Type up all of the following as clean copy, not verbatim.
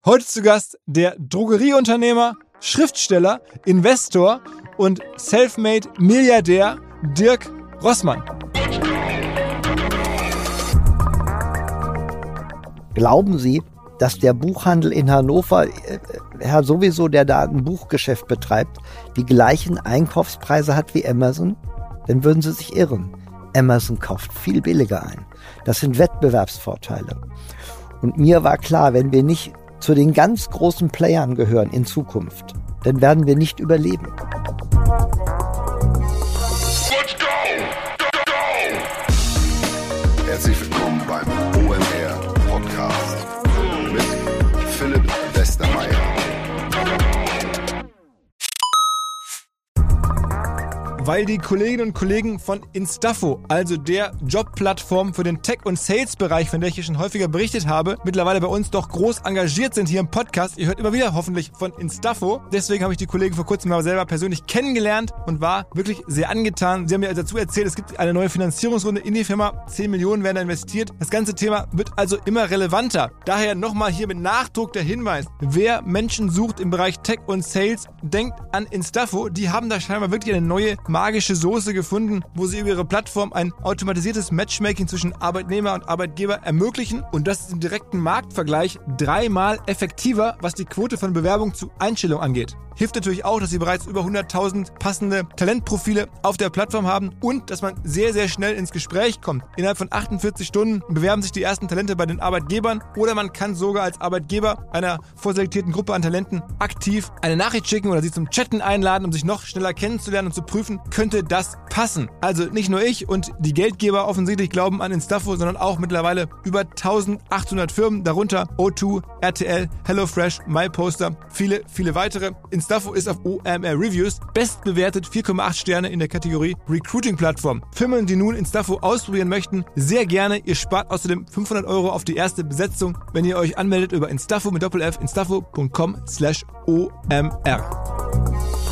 Heute zu Gast der Drogerieunternehmer, Schriftsteller, Investor und Selfmade-Milliardär Dirk Rossmann. Glauben Sie, dass der Buchhandel in Hannover, Herr sowieso, der da ein Buchgeschäft betreibt, die gleichen Einkaufspreise hat wie Amazon? Dann würden Sie sich irren. Amazon kauft viel billiger ein. Das sind Wettbewerbsvorteile. Und mir war klar, wenn wir nicht zu den ganz großen Playern gehören in Zukunft, dann werden wir nicht überleben. Herzlich willkommen beim OMR Podcast mit Philipp Westermeier. Weil die Kolleginnen und Kollegen von Instafo, also der Jobplattform für den Tech- und Sales-Bereich, von der ich hier schon häufiger berichtet habe, mittlerweile bei uns doch groß engagiert sind hier im Podcast. Ihr hört immer wieder hoffentlich von Instafo. Deswegen habe ich die Kollegen vor kurzem mal selber persönlich kennengelernt und war wirklich sehr angetan. Sie haben mir dazu erzählt, es gibt eine neue Finanzierungsrunde in die Firma. 10 Millionen werden da investiert. Das ganze Thema wird also immer relevanter. Daher nochmal hier mit Nachdruck der Hinweis. Wer Menschen sucht im Bereich Tech und Sales, denkt an Instafo. Die haben da scheinbar wirklich eine neue magische Soße gefunden, wo sie über ihre Plattform ein automatisiertes Matchmaking zwischen Arbeitnehmer und Arbeitgeber ermöglichen, und das ist im direkten Marktvergleich 3-mal effektiver, was die Quote von Bewerbung zu Einstellung angeht. Hilft natürlich auch, dass sie bereits über 100.000 passende Talentprofile auf der Plattform haben und dass man sehr, sehr schnell ins Gespräch kommt. Innerhalb von 48 Stunden bewerben sich die ersten Talente bei den Arbeitgebern, oder man kann sogar als Arbeitgeber einer vorselektierten Gruppe an Talenten aktiv eine Nachricht schicken oder sie zum Chatten einladen, um sich noch schneller kennenzulernen und zu prüfen, könnte das passen. Also nicht nur ich und die Geldgeber offensichtlich glauben an Instafo, sondern auch mittlerweile über 1800 Firmen, darunter O2, RTL, HelloFresh, MyPoster, viele, viele weitere. Instafo ist auf OMR Reviews bestbewertet, 4,8 Sterne in der Kategorie Recruiting-Plattform. Firmen, die nun Instafo ausprobieren möchten, sehr gerne. Ihr spart außerdem 500 € auf die erste Besetzung, wenn ihr euch anmeldet über Instafo mit Doppel-F, instafo.com/OMR.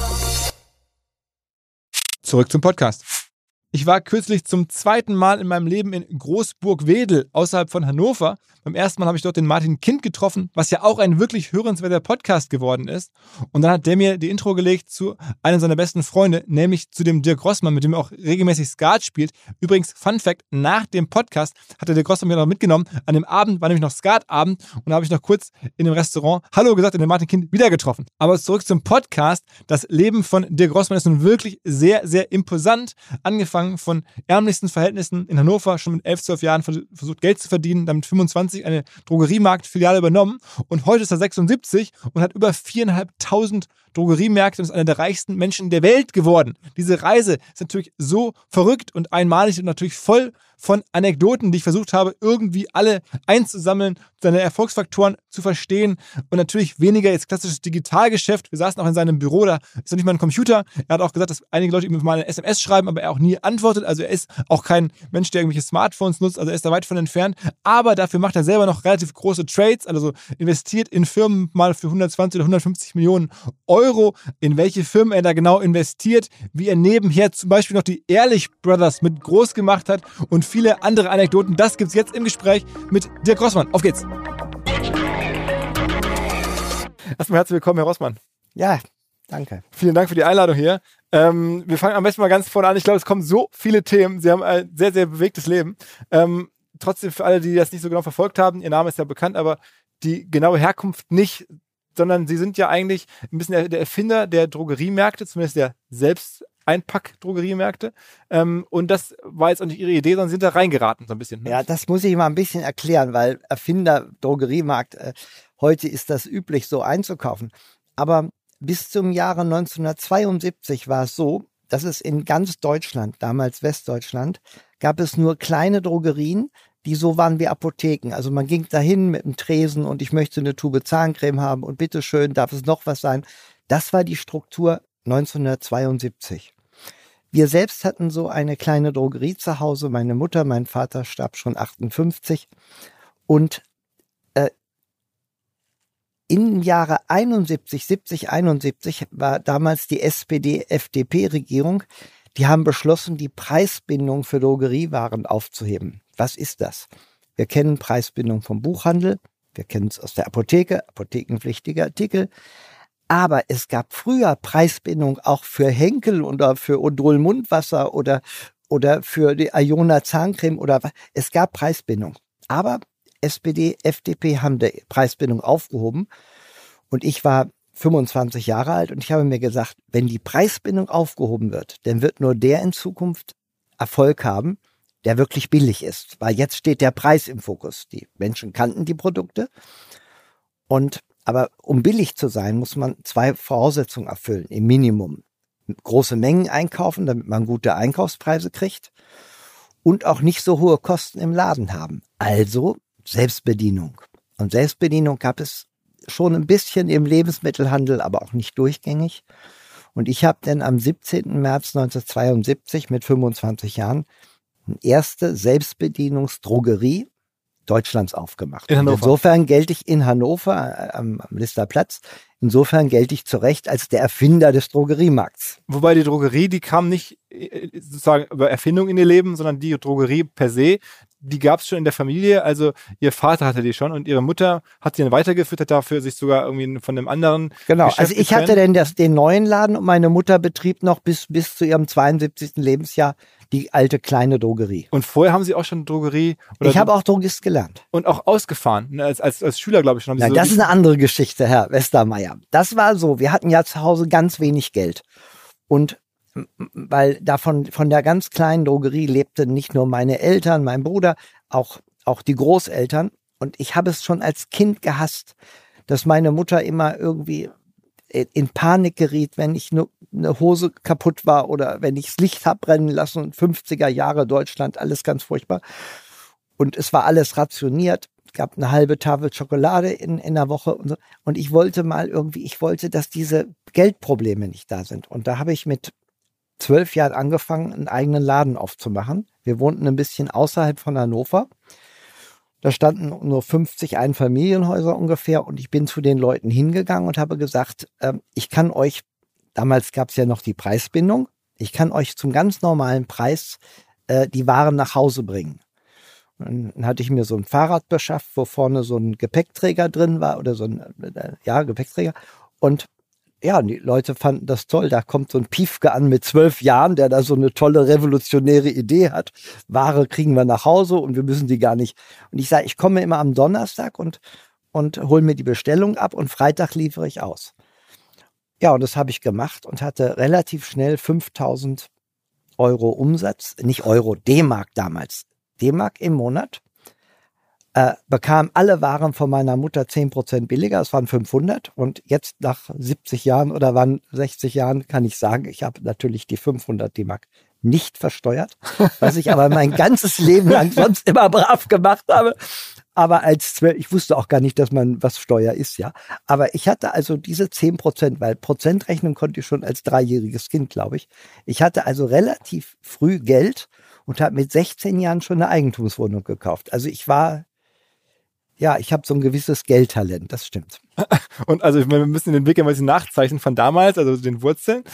Zurück zum Podcast. Ich war kürzlich zum zweiten Mal in meinem Leben in Großburg-Wedel außerhalb von Hannover. Beim ersten Mal habe ich dort den Martin Kind getroffen, was ja auch ein wirklich hörenswerter Podcast geworden ist. Und dann hat der mir die Intro gelegt zu einem seiner besten Freunde, nämlich zu dem Dirk Rossmann, mit dem er auch regelmäßig Skat spielt. Übrigens, Fun Fact, nach dem Podcast hat der Dirk Rossmann mich noch mitgenommen. An dem Abend war nämlich noch Skatabend und da habe ich noch kurz in dem Restaurant Hallo gesagt und den Martin Kind wieder getroffen. Aber zurück zum Podcast. Das Leben von Dirk Rossmann ist nun wirklich sehr, sehr imposant. Angefangen von ärmlichsten Verhältnissen in Hannover, schon mit 11, 12 Jahren versucht Geld zu verdienen, dann mit 25 eine Drogeriemarkt-Filiale übernommen und heute ist er 76 und hat über 4.500 Drogeriemärkte und ist einer der reichsten Menschen der Welt geworden. Diese Reise ist natürlich so verrückt und einmalig und natürlich voll von Anekdoten, die ich versucht habe, irgendwie alle einzusammeln, seine Erfolgsfaktoren zu verstehen und natürlich weniger jetzt klassisches Digitalgeschäft. Wir saßen auch in seinem Büro, da ist noch nicht mal ein Computer. Er hat auch gesagt, dass einige Leute ihm mal eine SMS schreiben, aber er auch nie antwortet. Also er ist auch kein Mensch, der irgendwelche Smartphones nutzt, also er ist da weit von entfernt. Aber dafür macht er selber noch relativ große Trades, also investiert in Firmen mal für 120 oder 150 Millionen Euro. In welche Firmen er da genau investiert, wie er nebenher zum Beispiel noch die Ehrlich Brothers mit groß gemacht hat und viele andere Anekdoten. Das gibt's jetzt im Gespräch mit Dirk Rossmann. Auf geht's! Erstmal herzlich willkommen, Herr Rossmann. Ja, danke. Vielen Dank für die Einladung hier. Wir fangen am besten mal ganz vorne an. Ich glaube, es kommen so viele Themen. Sie haben ein sehr, sehr bewegtes Leben. Trotzdem für alle, die das nicht so genau verfolgt haben, Ihr Name ist ja bekannt, aber die genaue Herkunft nicht, sondern Sie sind ja eigentlich ein bisschen der Erfinder der Drogeriemärkte, zumindest der Selbsteinpack-Drogeriemärkte. Und das war jetzt auch nicht Ihre Idee, sondern Sie sind da reingeraten so ein bisschen. Ne? Ja, das muss ich mal ein bisschen erklären, weil Erfinder, Drogeriemarkt, heute ist das üblich, so einzukaufen. Aber bis zum Jahre 1972 war es so, dass es in ganz Deutschland, damals Westdeutschland, gab es nur kleine Drogerien, die so waren wie Apotheken. Also man ging dahin mit einem Tresen und ich möchte eine Tube Zahncreme haben und bitteschön, darf es noch was sein. Das war die Struktur 1972. Wir selbst hatten so eine kleine Drogerie zu Hause. Meine Mutter, mein Vater starb schon 58. Und im Jahre 71 war damals die SPD-FDP-Regierung. Die haben beschlossen, die Preisbindung für Drogeriewaren aufzuheben. Was ist das? Wir kennen Preisbindung vom Buchhandel. Wir kennen es aus der Apotheke, apothekenpflichtige Artikel. Aber es gab früher Preisbindung auch für Henkel oder für Odol Mundwasser oder für die Iona Zahncreme es gab Preisbindung. Aber SPD, FDP haben die Preisbindung aufgehoben und ich war 25 Jahre alt und ich habe mir gesagt, wenn die Preisbindung aufgehoben wird, dann wird nur der in Zukunft Erfolg haben, der wirklich billig ist. Weil jetzt steht der Preis im Fokus. Die Menschen kannten die Produkte aber um billig zu sein, muss man 2 Voraussetzungen erfüllen, im Minimum. Große Mengen einkaufen, damit man gute Einkaufspreise kriegt und auch nicht so hohe Kosten im Laden haben. Also Selbstbedienung. Und Selbstbedienung gab es schon ein bisschen im Lebensmittelhandel, aber auch nicht durchgängig. Und ich habe dann am 17. März 1972 mit 25 Jahren eine erste Selbstbedienungsdrogerie Deutschlands aufgemacht. In Hannover. Insofern gelte ich in Hannover am Listerplatz, insofern gelte ich zu Recht als der Erfinder des Drogeriemarkts. Wobei die Drogerie, die kam nicht sozusagen über Erfindung in ihr Leben, sondern die Drogerie per se, die gab es schon in der Familie. Also ihr Vater hatte die schon und ihre Mutter hat sie dann weitergeführt, hat dafür sich sogar irgendwie von einem anderen Genau, Geschäft also ich getrennt. hatte denn den neuen Laden und meine Mutter betrieb noch bis zu ihrem 72. Lebensjahr die alte kleine Drogerie. Und vorher haben sie auch schon Drogerie Ich habe auch Drogist gelernt. und auch ausgefahren, ne, als Schüler, glaube ich schon. Haben sie Ja, so das ist eine andere Geschichte, Herr Westermeier. Das war so, wir hatten ja zu Hause ganz wenig Geld. Und weil von der ganz kleinen Drogerie lebten nicht nur meine Eltern, mein Bruder, auch die Großeltern. Und ich habe es schon als Kind gehasst, dass meine Mutter immer irgendwie in Panik geriet, wenn ich eine Hose kaputt war oder wenn ich das Licht hab brennen lassen. 50er Jahre Deutschland, alles ganz furchtbar. Und es war alles rationiert. Es gab eine halbe Tafel Schokolade in der Woche und so. Und ich wollte, dass diese Geldprobleme nicht da sind. Und da habe ich mit 12 Jahren angefangen, einen eigenen Laden aufzumachen. Wir wohnten ein bisschen außerhalb von Hannover. Da standen nur 50 Einfamilienhäuser ungefähr und ich bin zu den Leuten hingegangen und habe gesagt, ich kann euch, damals gab es ja noch die Preisbindung, ich kann euch zum ganz normalen Preis die Waren nach Hause bringen. Und dann hatte ich mir so ein Fahrrad beschafft, wo vorne so ein Gepäckträger drin war oder so ein Gepäckträger. Und ja, die Leute fanden das toll. Da kommt so ein Piefke an mit 12 Jahren, der da so eine tolle revolutionäre Idee hat. Ware kriegen wir nach Hause und wir müssen die gar nicht. Und ich sage, ich komme immer am Donnerstag und hole mir die Bestellung ab und Freitag liefere ich aus. Ja, und das habe ich gemacht und hatte relativ schnell 5.000 Euro Umsatz. Nicht Euro, D-Mark damals. D-Mark im Monat. Bekam alle Waren von meiner Mutter 10% billiger, es waren 500 und jetzt nach 70 Jahren oder wann 60 Jahren kann ich sagen, ich habe natürlich die 500 D-Mark nicht versteuert, was ich aber mein ganzes Leben lang sonst immer brav gemacht habe. Aber ich wusste auch gar nicht, dass man was Steuer ist, ja. Aber ich hatte also diese 10%, weil Prozentrechnung konnte ich schon als 3-jähriges Kind, glaube ich. Ich hatte also relativ früh Geld und habe mit 16 Jahren schon eine Eigentumswohnung gekauft. Also ich habe so ein gewisses Geldtalent, das stimmt. Und also wir müssen den Weg ein bisschen nachzeichnen von damals, also den Wurzeln.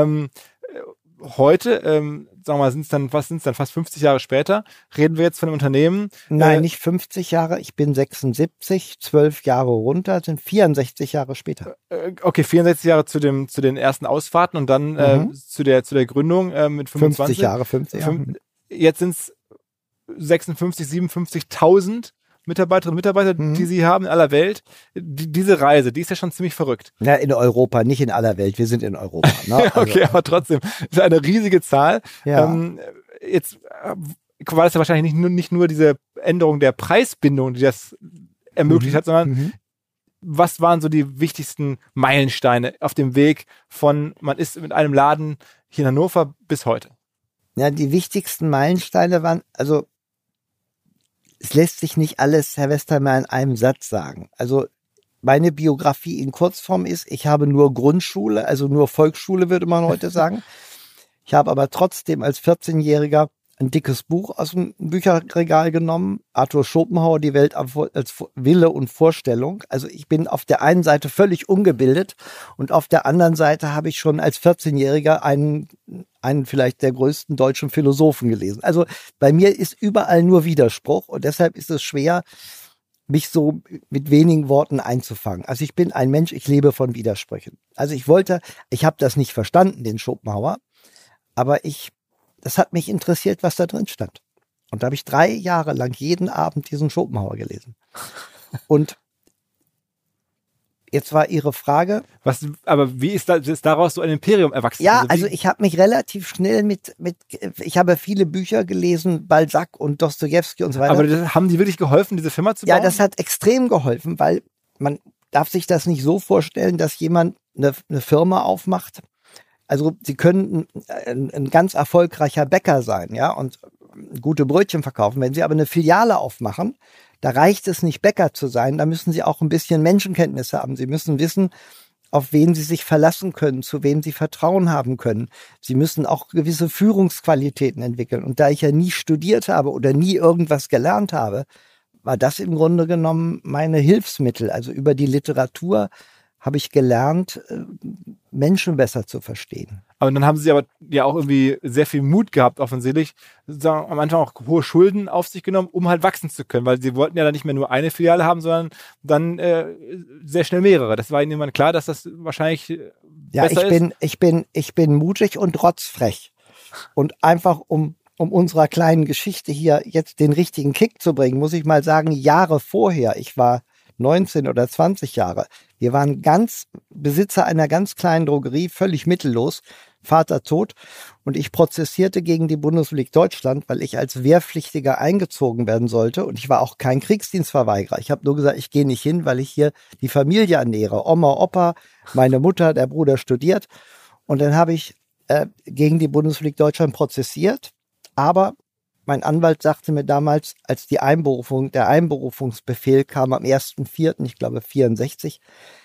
Heute, sagen wir mal, was sind es dann fast 50 Jahre später, reden wir jetzt von einem Unternehmen? Nein, nicht 50 Jahre, ich bin 76, 12 Jahre runter, sind 64 Jahre später. Okay, 64 Jahre zu den ersten Ausfahrten und dann zu der Gründung mit 25. 50 Jahre. Jetzt sind es 56, 57.000 Mitarbeiterinnen und Mitarbeiter, die sie haben in aller Welt. Diese Reise, die ist ja schon ziemlich verrückt. Ja, in Europa, nicht in aller Welt. Wir sind in Europa. Ne? Okay, aber trotzdem, das ist eine riesige Zahl. Ja. Jetzt war das ja wahrscheinlich nicht nur diese Änderung der Preisbindung, die das ermöglicht hat, sondern was waren so die wichtigsten Meilensteine auf dem Weg von, man ist mit einem Laden hier in Hannover bis heute? Ja, die wichtigsten Meilensteine waren, also es lässt sich nicht alles, Herr Westermeier, in einem Satz sagen. Also meine Biografie in Kurzform ist, ich habe nur Grundschule, also nur Volksschule, würde man heute sagen. Ich habe aber trotzdem als 14-Jähriger ein dickes Buch aus dem Bücherregal genommen, Arthur Schopenhauer, Die Welt als Wille und Vorstellung. Also ich bin auf der einen Seite völlig ungebildet und auf der anderen Seite habe ich schon als 14-Jähriger einen vielleicht der größten deutschen Philosophen gelesen. Also bei mir ist überall nur Widerspruch und deshalb ist es schwer, mich so mit wenigen Worten einzufangen. Also ich bin ein Mensch, ich lebe von Widersprüchen. Also ich habe das nicht verstanden, den Schopenhauer, aber das hat mich interessiert, was da drin stand. Und da habe ich 3 Jahre lang jeden Abend diesen Schopenhauer gelesen. Und jetzt war Ihre Frage. Aber wie ist daraus so ein Imperium erwachsen? Ja, also ich habe mich relativ schnell ich habe viele Bücher gelesen, Balzac und Dostojewski und so weiter. Aber haben die wirklich geholfen, diese Firma zu bauen? Ja, das hat extrem geholfen, weil man darf sich das nicht so vorstellen, dass jemand eine Firma aufmacht. Also Sie können ein ganz erfolgreicher Bäcker sein, ja, und gute Brötchen verkaufen. Wenn Sie aber eine Filiale aufmachen, da reicht es nicht, Bäcker zu sein, da müssen Sie auch ein bisschen Menschenkenntnis haben. Sie müssen wissen, auf wen Sie sich verlassen können, zu wem Sie Vertrauen haben können. Sie müssen auch gewisse Führungsqualitäten entwickeln. Und da ich ja nie studiert habe oder nie irgendwas gelernt habe, war das im Grunde genommen meine Hilfsmittel. Also über die Literatur habe ich gelernt, Menschen besser zu verstehen. Aber dann haben Sie aber ja auch irgendwie sehr viel Mut gehabt, offensichtlich, sozusagen am Anfang auch hohe Schulden auf sich genommen, um halt wachsen zu können, weil Sie wollten ja dann nicht mehr nur eine Filiale haben, sondern dann sehr schnell mehrere. Das war Ihnen irgendwann klar, dass das wahrscheinlich besser ist? Ich bin mutig und rotzfrech. Und einfach um unserer kleinen Geschichte hier jetzt den richtigen Kick zu bringen, muss ich mal sagen, Jahre vorher, ich war 19 oder 20 Jahre. Wir waren Besitzer einer ganz kleinen Drogerie, völlig mittellos, Vater tot. Und ich prozessierte gegen die Bundesrepublik Deutschland, weil ich als Wehrpflichtiger eingezogen werden sollte. Und ich war auch kein Kriegsdienstverweigerer. Ich habe nur gesagt, ich gehe nicht hin, weil ich hier die Familie ernähre. Oma, Opa, meine Mutter, der Bruder studiert. Und dann habe ich gegen die Bundesrepublik Deutschland prozessiert. Aber mein Anwalt sagte mir damals, als der Einberufungsbefehl kam am 1.4., ich glaube 64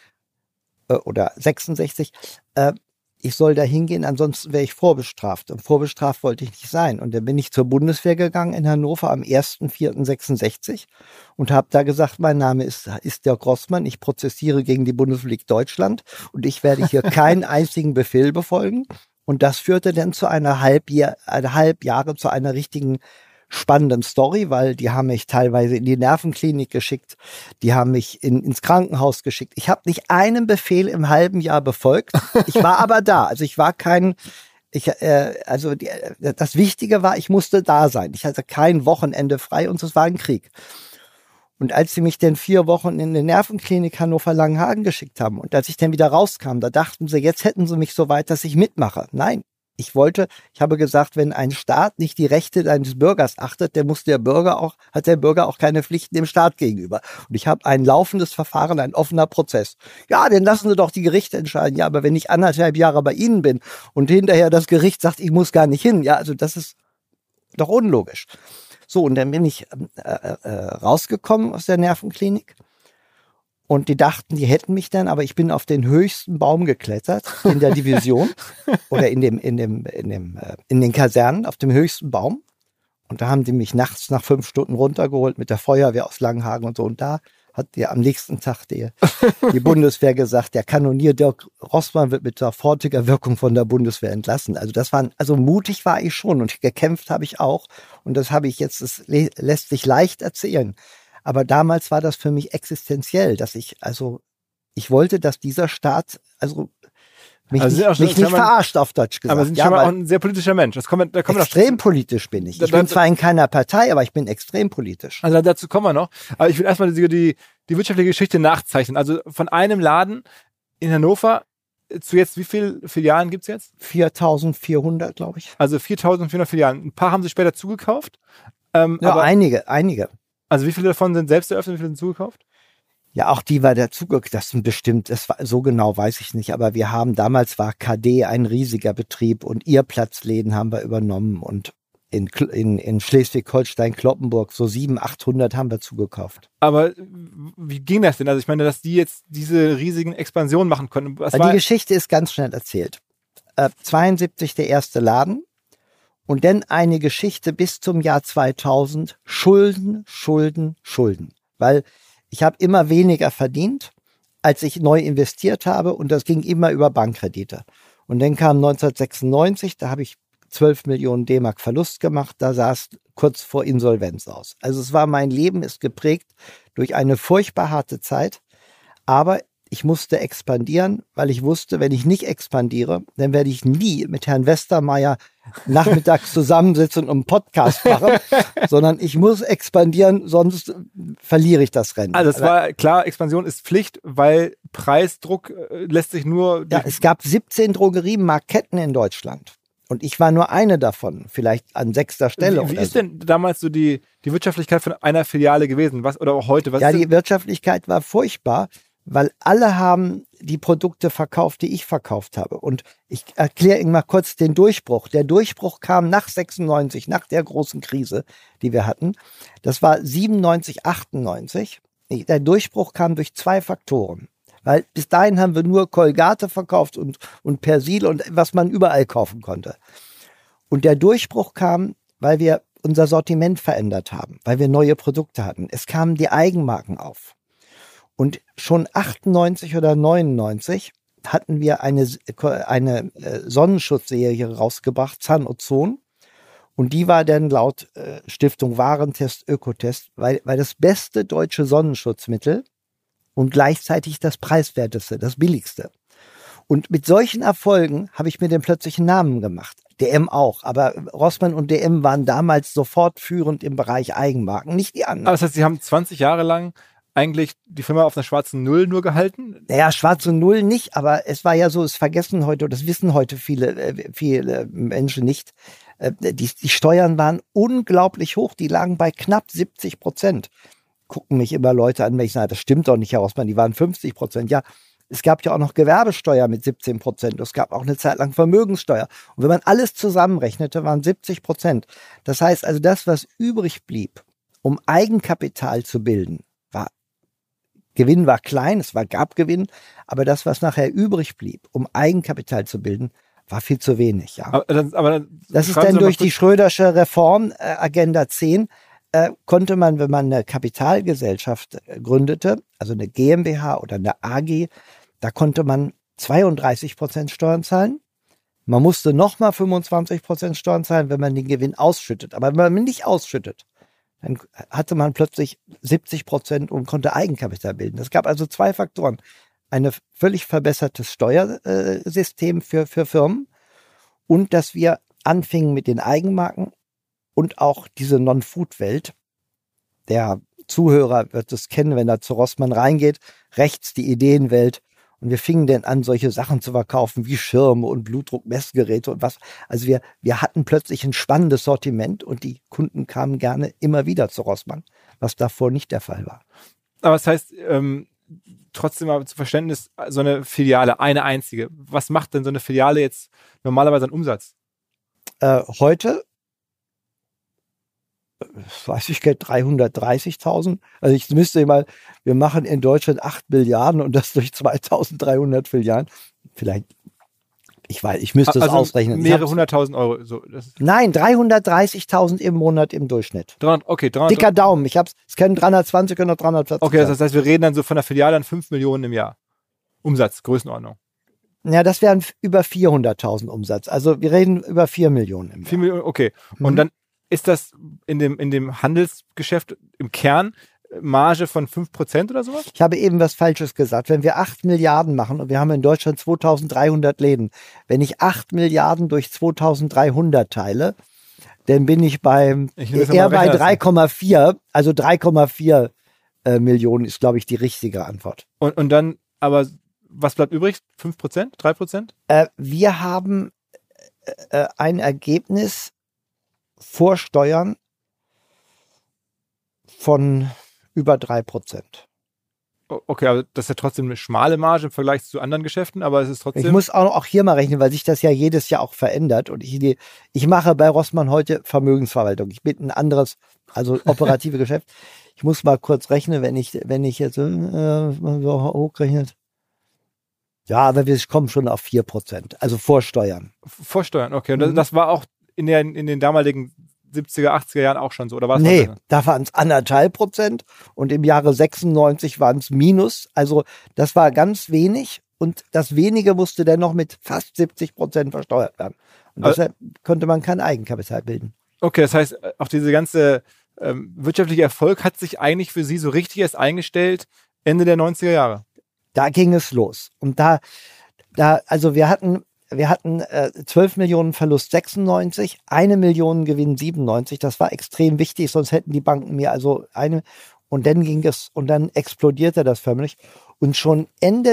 oder 66, ich soll da hingehen, ansonsten wäre ich vorbestraft. Und vorbestraft wollte ich nicht sein. Und dann bin ich zur Bundeswehr gegangen in Hannover am 1.4.66 und habe da gesagt, mein Name ist Dirk Rossmann, ich prozessiere gegen die Bundesrepublik Deutschland und ich werde hier keinen einzigen Befehl befolgen. Und das führte dann zu eineinhalb Jahre zu einer richtigen spannenden Story, weil die haben mich teilweise in die Nervenklinik geschickt, die haben mich ins Krankenhaus geschickt. Ich habe nicht einen Befehl im halben Jahr befolgt. Ich war aber da. Also ich war das Wichtige war, ich musste da sein. Ich hatte kein Wochenende frei und es war ein Krieg. Und als sie mich dann 4 Wochen in eine Nervenklinik Hannover-Langenhagen geschickt haben und als ich dann wieder rauskam, da dachten sie, jetzt hätten sie mich so weit, dass ich mitmache. Nein, ich habe gesagt, wenn ein Staat nicht die Rechte eines Bürgers achtet, dann hat der Bürger auch keine Pflichten dem Staat gegenüber. Und ich habe ein laufendes Verfahren, ein offener Prozess. Ja, dann lassen Sie doch die Gerichte entscheiden. Ja, aber wenn ich 1,5 Jahre bei Ihnen bin und hinterher das Gericht sagt, ich muss gar nicht hin, ja, also das ist doch unlogisch. So, und dann bin ich rausgekommen aus der Nervenklinik und die dachten, die hätten mich dann, aber ich bin auf den höchsten Baum geklettert in der Division oder in den Kasernen auf dem höchsten Baum und da haben die mich nachts nach 5 Stunden runtergeholt mit der Feuerwehr aus Langenhagen und so und da hat am nächsten Tag die Bundeswehr gesagt, der Kanonier Dirk Rossmann wird mit sofortiger Wirkung von der Bundeswehr entlassen. Also mutig war ich schon und gekämpft habe ich auch. Und das habe ich jetzt, das lässt sich leicht erzählen. Aber damals war das für mich existenziell, dass ich wollte, dass dieser Staat, mich nicht verarscht, auf Deutsch gesagt. Aber Sie sind schon mal auch ein sehr politischer Mensch. Extrem politisch bin ich. Ich bin zwar in keiner Partei, aber ich bin extrem politisch. Also dazu kommen wir noch. Aber ich will erstmal die wirtschaftliche Geschichte nachzeichnen. Also von einem Laden in Hannover zu jetzt, wie viele Filialen gibt es jetzt? 4.400, glaube ich. Also 4.400 Filialen. Ein paar haben Sie später zugekauft. Aber einige. Also wie viele davon sind selbst eröffnet, wie viele sind zugekauft? Ja, auch die war dazugekauft. So genau weiß ich nicht. Aber damals war KD ein riesiger Betrieb und ihr Platzläden haben wir übernommen und in Schleswig-Holstein, Cloppenburg, so 700, 800 haben wir zugekauft. Aber wie ging das denn? Also ich meine, dass die jetzt diese riesigen Expansionen machen konnten. Die Geschichte ist ganz schnell erzählt. 72 der erste Laden und dann eine Geschichte bis zum Jahr 2000. Schulden. Weil ich habe immer weniger verdient, als ich neu investiert habe und das ging immer über Bankkredite. Und dann kam 1996, da habe ich 12 Millionen D-Mark Verlust gemacht, da sah es kurz vor Insolvenz aus. Also mein Leben ist geprägt durch eine furchtbar harte Zeit. Aber ich musste expandieren, weil ich wusste, wenn ich nicht expandiere, dann werde ich nie mit Herrn Westermeier nachmittags zusammensitzen und einen Podcast machen, sondern ich muss expandieren, sonst verliere ich das Rennen. Also es war klar, Expansion ist Pflicht, weil Preisdruck lässt sich nur... Ja, es gab 17 Drogeriemarktketten in Deutschland. Und ich war nur eine davon, vielleicht an 6. Stelle. Wie ist denn damals so die Wirtschaftlichkeit von einer Filiale gewesen? Was, oder auch heute? Was ja, ist die Wirtschaftlichkeit war furchtbar, weil alle haben die Produkte verkauft, die ich verkauft habe. Und ich erkläre Ihnen mal kurz den Durchbruch. Der Durchbruch kam nach 96, nach der großen Krise, die wir hatten. Das war 97, 98. Der Durchbruch kam durch 2 Faktoren. Weil bis dahin haben wir nur Colgate verkauft und Persil und was man überall kaufen konnte. Und der Durchbruch kam, weil wir unser Sortiment verändert haben, weil wir neue Produkte hatten. Es kamen die Eigenmarken auf. Und schon 98 oder 99 hatten wir eine Sonnenschutzserie rausgebracht, Zanozon. Und die war dann laut Stiftung Warentest, Ökotest, weil das beste deutsche Sonnenschutzmittel und gleichzeitig das preiswerteste, das billigste. Und mit solchen Erfolgen habe ich mir den plötzlichen Namen gemacht. DM auch, aber Rossmann und DM waren damals sofort führend im Bereich Eigenmarken, nicht die anderen. Aber das heißt, Sie haben 20 Jahre lang eigentlich die Firma auf einer schwarzen Null nur gehalten? Naja, schwarze Null nicht, aber es war ja so, es vergessen heute, das wissen heute viele Menschen nicht. Die Steuern waren unglaublich hoch, die lagen bei knapp 70%. Gucken mich immer Leute an, wenn ich sage, das stimmt doch nicht, Herr Rossmann, die waren 50%. Ja, es gab ja auch noch Gewerbesteuer mit 17%. Es gab auch eine Zeit lang Vermögenssteuer. Und wenn man alles zusammenrechnete, waren 70%. Das heißt also, das, was übrig blieb, um Eigenkapital zu bilden, Gewinn war klein, gab Gewinn, aber das, was nachher übrig blieb, um Eigenkapital zu bilden, war viel zu wenig. Ja. Aber das ist dann durch die Schrödersche Reform, Agenda 10, konnte man, wenn man eine Kapitalgesellschaft gründete, also eine GmbH oder eine AG, da konnte man 32% Steuern zahlen. Man musste nochmal 25% Steuern zahlen, wenn man den Gewinn ausschüttet. Aber wenn man nicht ausschüttet, dann hatte man plötzlich 70% und konnte Eigenkapital bilden. Es gab also 2 Faktoren. Ein völlig verbessertes Steuersystem für Firmen und dass wir anfingen mit den Eigenmarken und auch diese Non-Food-Welt. Der Zuhörer wird es kennen, wenn er zu Rossmann reingeht, rechts die Ideenwelt. Und wir fingen dann an, solche Sachen zu verkaufen wie Schirme und Blutdruckmessgeräte und was. Also wir hatten plötzlich ein spannendes Sortiment und die Kunden kamen gerne immer wieder zu Rossmann, was davor nicht der Fall war. Aber das heißt, trotzdem mal zu Verständnis, so eine Filiale, eine einzige. Was macht denn so eine Filiale jetzt normalerweise an Umsatz? Heute, weiß ich gar nicht, 330.000. Also ich müsste mal, wir machen in Deutschland 8 Milliarden und das durch 2.300 Filialen. Vielleicht, ich müsste es ausrechnen. Mehrere 100.000 Euro. So, nein, 330.000 im Monat im Durchschnitt. 300. Dicker Daumen. Es können 320 oder 340 Okay, das heißt, wir reden dann so von der Filiale an 5 Millionen im Jahr. Umsatz, Größenordnung. Ja, das wären über 400.000 Umsatz. Also wir reden über 4 Millionen im Jahr. 4 Millionen, okay. Und dann ist das in dem Handelsgeschäft im Kern Marge von 5% oder sowas? Ich habe eben was Falsches gesagt. Wenn wir 8 Milliarden machen und wir haben in Deutschland 2.300 Läden, wenn ich 8 Milliarden durch 2.300 teile, dann bin ich eher bei 3,4. Also 3,4 Millionen ist, glaube ich, die richtige Antwort. Und dann, aber was bleibt übrig? 5%? 3%? Wir haben ein Ergebnis vor Steuern von über 3%. Okay, aber das ist ja trotzdem eine schmale Marge im Vergleich zu anderen Geschäften, aber es ist trotzdem... Ich muss auch hier mal rechnen, weil sich das ja jedes Jahr auch verändert. Und ich mache bei Rossmann heute Vermögensverwaltung. Ich bin ein anderes, also operative Geschäft. Ich muss mal kurz rechnen, wenn ich jetzt so hochrechnet. Ja, aber wir kommen schon auf 4%, also vor Steuern. Vor Steuern, okay. Und das war auch in den damaligen 70er, 80er Jahren auch schon so, oder was? Nee, da waren es 1,5% und im Jahre 96 waren es minus. Also das war ganz wenig und das wenige musste dann noch mit fast 70% versteuert werden. Und deshalb konnte man kein Eigenkapital bilden. Okay, das heißt, auch diese ganze wirtschaftlicher Erfolg hat sich eigentlich für Sie so richtig erst eingestellt Ende der 90er Jahre. Da ging es los. Und also wir hatten 12 Millionen Verlust 96, 1 Million Gewinn 97. Das war extrem wichtig, sonst hätten die Banken mir also und dann explodierte das förmlich. Und schon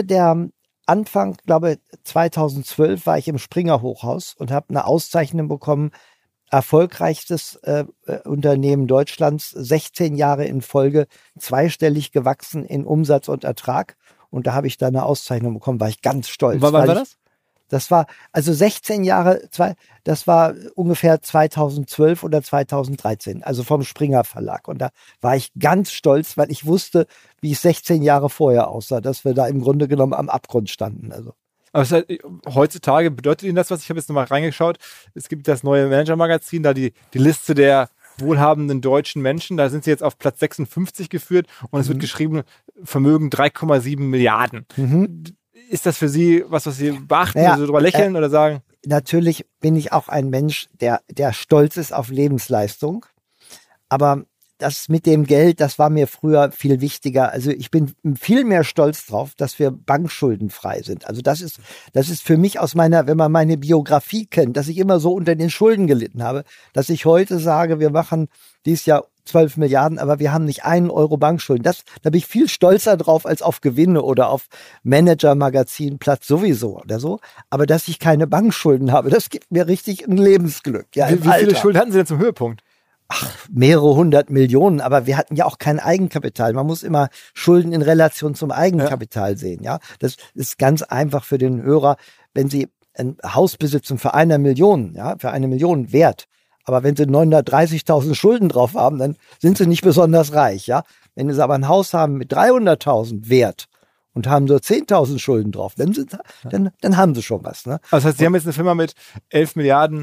Anfang, glaube 2012 war ich im Springer Hochhaus und habe eine Auszeichnung bekommen, erfolgreichstes Unternehmen Deutschlands, 16 Jahre in Folge, zweistellig gewachsen in Umsatz und Ertrag. Und da habe ich dann eine Auszeichnung bekommen, war ich ganz stolz. Wann war das? Das war also 16 Jahre, das war ungefähr 2012 oder 2013, also vom Springer Verlag. Und da war ich ganz stolz, weil ich wusste, wie es 16 Jahre vorher aussah, dass wir da im Grunde genommen am Abgrund standen. Also. Aber heutzutage bedeutet Ihnen das was? Ich habe jetzt nochmal reingeschaut. Es gibt das neue Manager-Magazin, da die Liste der wohlhabenden deutschen Menschen. Da sind sie jetzt auf Platz 56 geführt und es wird geschrieben, Vermögen 3,7 Milliarden. Ist das für Sie was Sie beachten, also drüber lächeln oder sagen? Natürlich bin ich auch ein Mensch, der stolz ist auf Lebensleistung. Aber das mit dem Geld, das war mir früher viel wichtiger. Also ich bin viel mehr stolz drauf, dass wir bankschuldenfrei sind. Also das ist für mich wenn man meine Biografie kennt, dass ich immer so unter den Schulden gelitten habe, dass ich heute sage, wir machen dieses Jahr 12 Milliarden, aber wir haben nicht 1 Euro Bankschulden. Da bin ich viel stolzer drauf als auf Gewinne oder auf Manager-Magazin Platz sowieso oder so. Aber dass ich keine Bankschulden habe, das gibt mir richtig ein Lebensglück. Ja, wie viele Schulden hatten Sie denn zum Höhepunkt? Mehrere 100 Millionen, aber wir hatten ja auch kein Eigenkapital. Man muss immer Schulden in Relation zum Eigenkapital sehen. Ja, das ist ganz einfach für den Hörer, wenn Sie ein Haus besitzen für 1 Million, für 1 Million wert. Aber wenn Sie 930.000 Schulden drauf haben, dann sind Sie nicht besonders reich. Ja, wenn Sie aber ein Haus haben mit 300.000 wert und haben nur 10.000 Schulden drauf, dann haben Sie schon was. Ne? Also das heißt, Sie haben jetzt eine Firma mit 12 Milliarden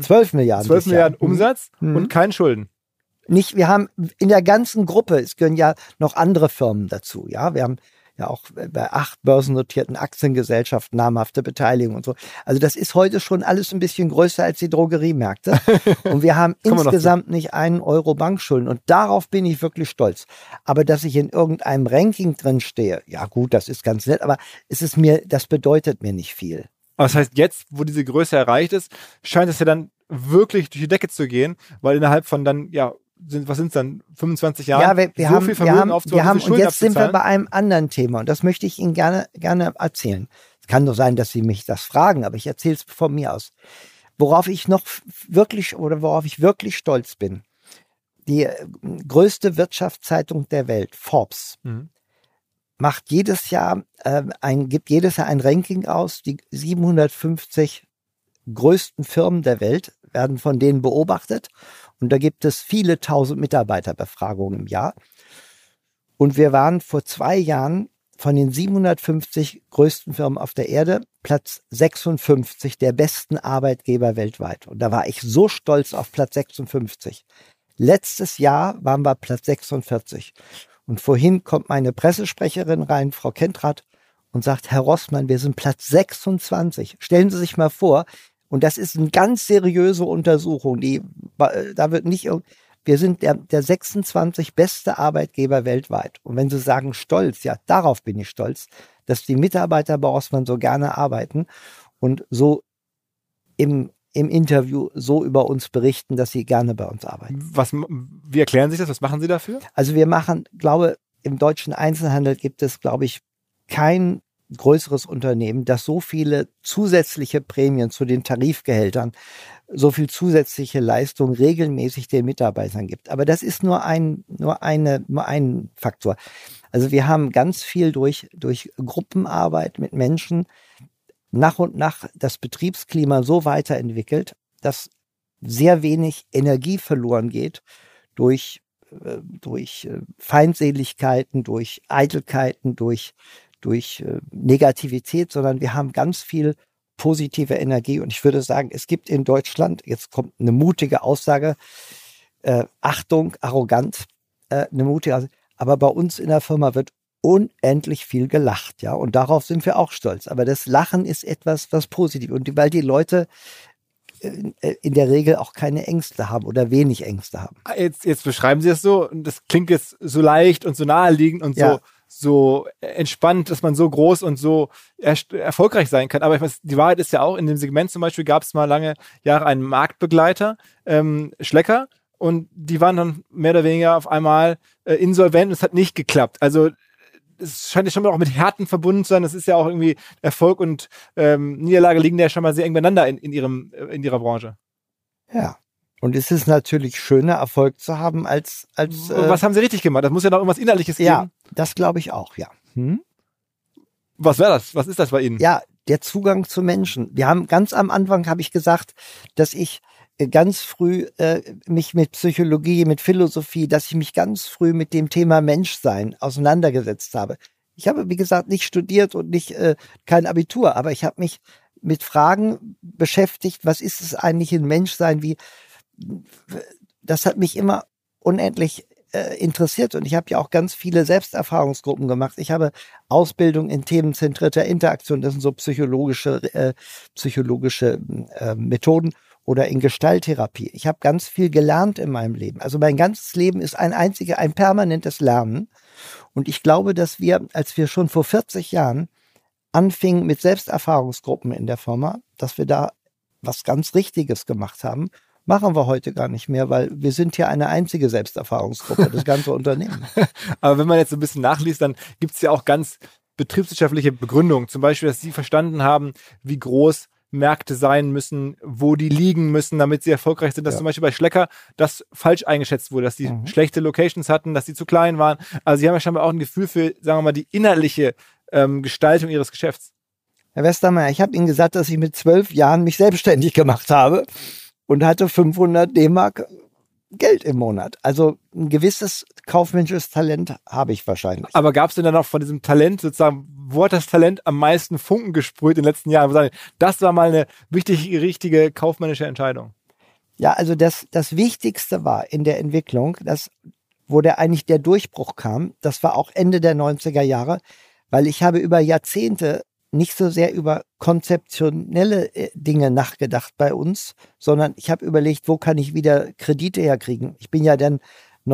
Umsatz und keinen Schulden. Wir haben in der ganzen Gruppe, es gehören ja noch andere Firmen dazu, ja. Wir haben ja auch bei 8 börsennotierten Aktiengesellschaften namhafte Beteiligung und so. Also das ist heute schon alles ein bisschen größer als die Drogeriemärkte. Und wir haben insgesamt nicht 1 Euro Bankschulden. Und darauf bin ich wirklich stolz. Aber dass ich in irgendeinem Ranking drin stehe, ja gut, das ist ganz nett, aber das bedeutet mir nicht viel. Aber das heißt, jetzt, wo diese Größe erreicht ist, scheint es ja dann wirklich durch die Decke zu gehen, weil innerhalb von dann, was sind es dann, 25 Jahren, viel Vermögen aufzubauen, und jetzt sind wir bei einem anderen Thema und das möchte ich Ihnen gerne erzählen. Es kann doch sein, dass Sie mich das fragen, aber ich erzähle es von mir aus. Worauf ich wirklich stolz bin. Die größte Wirtschaftszeitung der Welt, Forbes, gibt jedes Jahr ein Ranking aus. Die 750 größten Firmen der Welt werden von denen beobachtet. Und da gibt es viele 1000 Mitarbeiterbefragungen im Jahr. Und wir waren vor 2 Jahren von den 750 größten Firmen auf der Erde Platz 56 der besten Arbeitgeber weltweit. Und da war ich so stolz auf Platz 56. Letztes Jahr waren wir Platz 46. Und vorhin kommt meine Pressesprecherin rein, Frau Kentrath, und sagt, Herr Rossmann, wir sind Platz 26. Stellen Sie sich mal vor, und das ist eine ganz seriöse Untersuchung, wir sind der 26 beste Arbeitgeber weltweit. Und wenn Sie sagen stolz, ja, darauf bin ich stolz, dass die Mitarbeiter bei Rossmann so gerne arbeiten und so im Interview so über uns berichten, dass sie gerne bei uns arbeiten. Wie erklären Sie das? Was machen Sie dafür? Also wir machen, im deutschen Einzelhandel gibt es, kein größeres Unternehmen, das so viele zusätzliche Prämien zu den Tarifgehältern, so viel zusätzliche Leistung regelmäßig den Mitarbeitern gibt. Aber das ist nur ein Faktor. Also wir haben ganz viel durch Gruppenarbeit mit Menschen nach und nach das Betriebsklima so weiterentwickelt, dass sehr wenig Energie verloren geht durch Feindseligkeiten, durch Eitelkeiten, durch Negativität, sondern wir haben ganz viel positive Energie. Und ich würde sagen, es gibt in Deutschland, jetzt kommt eine mutige Aussage, Achtung, arrogant, eine mutige Aussage, aber bei uns in der Firma wird unendlich viel gelacht, ja, und darauf sind wir auch stolz. Aber das Lachen ist etwas, was positiv, und weil die Leute in der Regel auch keine Ängste haben oder wenig Ängste haben. Jetzt beschreiben Sie es so, und das klingt jetzt so leicht und so naheliegend und so entspannt, dass man so groß und so erfolgreich sein kann. Aber ich meine, die Wahrheit ist ja auch, in dem Segment zum Beispiel gab es mal lange Jahre einen Marktbegleiter, Schlecker, und die waren dann mehr oder weniger auf einmal insolvent und es hat nicht geklappt. Also es scheint ja schon mal auch mit Härten verbunden zu sein. Das ist ja auch irgendwie Erfolg und Niederlage liegen ja schon mal sehr eng beieinander in ihrer Branche. Ja. Und es ist natürlich schöner, Erfolg zu haben als was haben Sie richtig gemacht? Das muss ja noch irgendwas Innerliches geben. Ja, das glaube ich auch, ja. Was wäre das? Was ist das bei Ihnen? Ja, der Zugang zu Menschen. Wir haben ganz am Anfang, habe ich gesagt, dass ich ganz früh mich mit Psychologie, mit Philosophie, dass ich mich ganz früh mit dem Thema Menschsein auseinandergesetzt habe. Ich habe, wie gesagt, nicht studiert und kein Abitur, aber ich habe mich mit Fragen beschäftigt, was ist es eigentlich, ein Menschsein, das hat mich immer unendlich interessiert und ich habe ja auch ganz viele Selbsterfahrungsgruppen gemacht. Ich habe Ausbildung in themenzentrierter Interaktion, das sind so psychologische Methoden, oder in Gestalttherapie. Ich habe ganz viel gelernt in meinem Leben. Also mein ganzes Leben ist ein permanentes Lernen. Und ich glaube, dass als wir schon vor 40 Jahren anfingen mit Selbsterfahrungsgruppen in der Firma, dass wir da was ganz Richtiges gemacht haben, machen wir heute gar nicht mehr, weil wir sind ja eine einzige Selbsterfahrungsgruppe, das ganze Unternehmen. Aber wenn man jetzt so ein bisschen nachliest, dann gibt es ja auch ganz betriebswirtschaftliche Begründungen. Zum Beispiel, dass Sie verstanden haben, wie groß Märkte sein müssen, wo die liegen müssen, damit sie erfolgreich sind, dass zum Beispiel bei Schlecker das falsch eingeschätzt wurde, dass die schlechte Locations hatten, dass die zu klein waren. Also Sie haben ja scheinbar auch ein Gefühl für, sagen wir mal, die innerliche Gestaltung Ihres Geschäfts. Herr Westermeier, ich habe Ihnen gesagt, dass ich mit 12 Jahren mich selbstständig gemacht habe und hatte 500 D-Mark Geld im Monat. Also ein gewisses kaufmännisches Talent habe ich wahrscheinlich. Aber gab es denn dann auch von diesem Talent sozusagen, wo hat das Talent am meisten Funken gesprüht in den letzten Jahren? Das war mal eine richtige kaufmännische Entscheidung. Ja, also das Wichtigste war in der Entwicklung, wo eigentlich der Durchbruch kam, das war auch Ende der 90er Jahre, weil ich habe über Jahrzehnte nicht so sehr über konzeptionelle Dinge nachgedacht bei uns, sondern ich habe überlegt, wo kann ich wieder Kredite herkriegen. Ich bin ja dann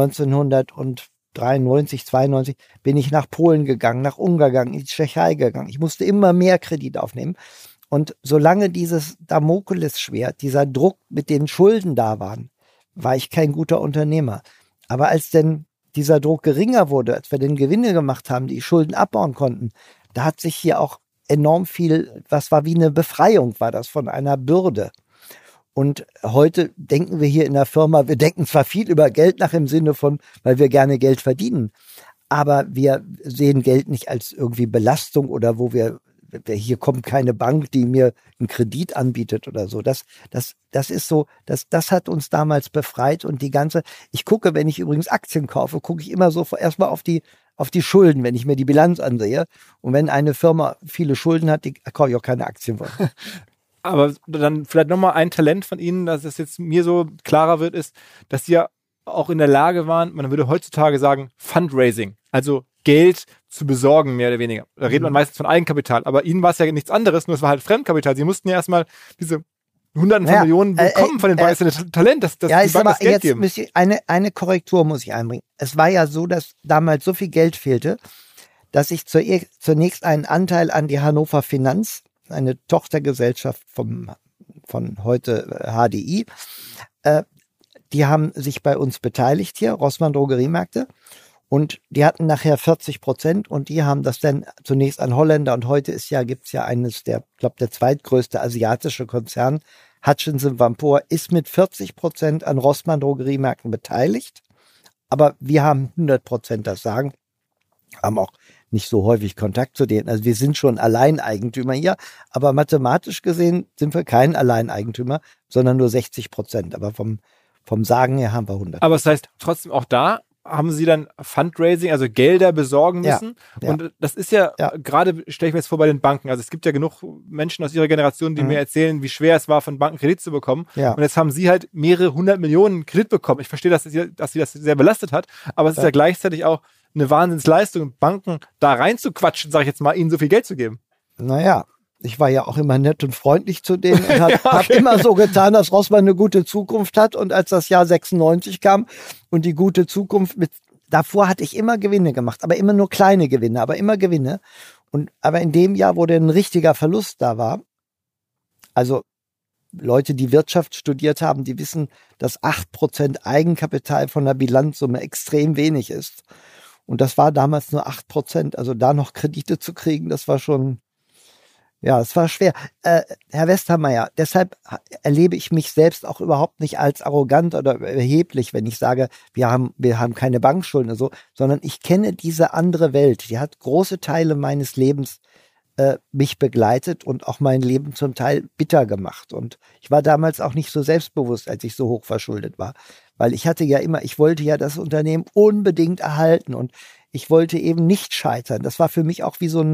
1993, 92 bin ich nach Polen gegangen, nach Ungarn gegangen, in die Tschechei gegangen. Ich musste immer mehr Kredit aufnehmen. Und solange dieses Damoklesschwert, dieser Druck mit den Schulden da waren, war ich kein guter Unternehmer. Aber als denn dieser Druck geringer wurde, als wir den Gewinne gemacht haben, die Schulden abbauen konnten, da hat sich hier auch enorm viel, was war wie eine Befreiung, war das von einer Bürde. Und heute denken wir hier in der Firma, wir denken zwar viel über Geld nach im Sinne von, weil wir gerne Geld verdienen, aber wir sehen Geld nicht als irgendwie Belastung oder hier kommt keine Bank, die mir einen Kredit anbietet oder so. Das ist so, das hat uns damals befreit und ich gucke, wenn ich übrigens Aktien kaufe, gucke ich immer so erstmal auf die Schulden, wenn ich mir die Bilanz ansehe. Und wenn eine Firma viele Schulden hat, die kaufe ich auch keine Aktien von. Aber dann vielleicht nochmal ein Talent von Ihnen, dass es jetzt mir so klarer wird, ist, dass Sie ja auch in der Lage waren, man würde heutzutage sagen, Fundraising, also Geld zu besorgen, mehr oder weniger. Da redet man meistens von Eigenkapital, aber Ihnen war es ja nichts anderes, nur es war halt Fremdkapital. Sie mussten ja erstmal diese Hunderten von Millionen bekommen von den Banken. Das ist ein Talent, dass die Banken das Geld geben. Eine Korrektur muss ich einbringen. Es war ja so, dass damals so viel Geld fehlte, dass ich zunächst einen Anteil an die Hannover Finanz, eine Tochtergesellschaft von heute HDI, die haben sich bei uns beteiligt hier, Rossmann Drogeriemärkte, und die hatten nachher 40% und die haben das dann zunächst an Holländer und heute gibt's ja der zweitgrößte asiatische Konzern, Hutchinson Vampoor, ist mit 40% an Rossmann Drogeriemärkten beteiligt, aber wir haben 100% das Sagen, haben auch nicht so häufig Kontakt zu denen. Also wir sind schon Alleineigentümer hier, aber mathematisch gesehen sind wir kein Alleineigentümer, sondern nur 60%. Aber vom Sagen her haben wir 100%. Aber das heißt, trotzdem auch da haben Sie dann Fundraising, also Gelder besorgen müssen. Ja. Und das ist gerade, stelle ich mir jetzt vor, bei den Banken. Also es gibt ja genug Menschen aus Ihrer Generation, die mir erzählen, wie schwer es war, von Banken Kredit zu bekommen. Ja. Und jetzt haben Sie halt mehrere 100 Millionen Kredit bekommen. Ich verstehe, dass Sie das sehr belastet hat, aber es ist ja gleichzeitig auch eine Wahnsinnsleistung, Banken da reinzuquatschen, sage ich jetzt mal, ihnen so viel Geld zu geben. Naja, Ich war ja auch immer nett und freundlich zu denen und hab immer so getan, dass Rossmann eine gute Zukunft hat. Und als das Jahr 96 kam und die gute Zukunft davor hatte ich immer Gewinne gemacht, aber immer nur kleine Gewinne, aber immer Gewinne. Aber in dem Jahr, wo ein richtiger Verlust da war, also Leute, die Wirtschaft studiert haben, die wissen, dass 8% Eigenkapital von der Bilanzsumme extrem wenig ist. Und das war damals nur 8%. Also da noch Kredite zu kriegen, das war schon, ja, es war schwer. Herr Westermeier, deshalb erlebe ich mich selbst auch überhaupt nicht als arrogant oder erheblich, wenn ich sage, wir haben keine Bankschulden oder so, sondern ich kenne diese andere Welt. Die hat große Teile meines Lebens mich begleitet und auch mein Leben zum Teil bitter gemacht. Und ich war damals auch nicht so selbstbewusst, als ich so hoch verschuldet war. Weil ich wollte ja das Unternehmen unbedingt erhalten und ich wollte eben nicht scheitern. Das war für mich auch wie so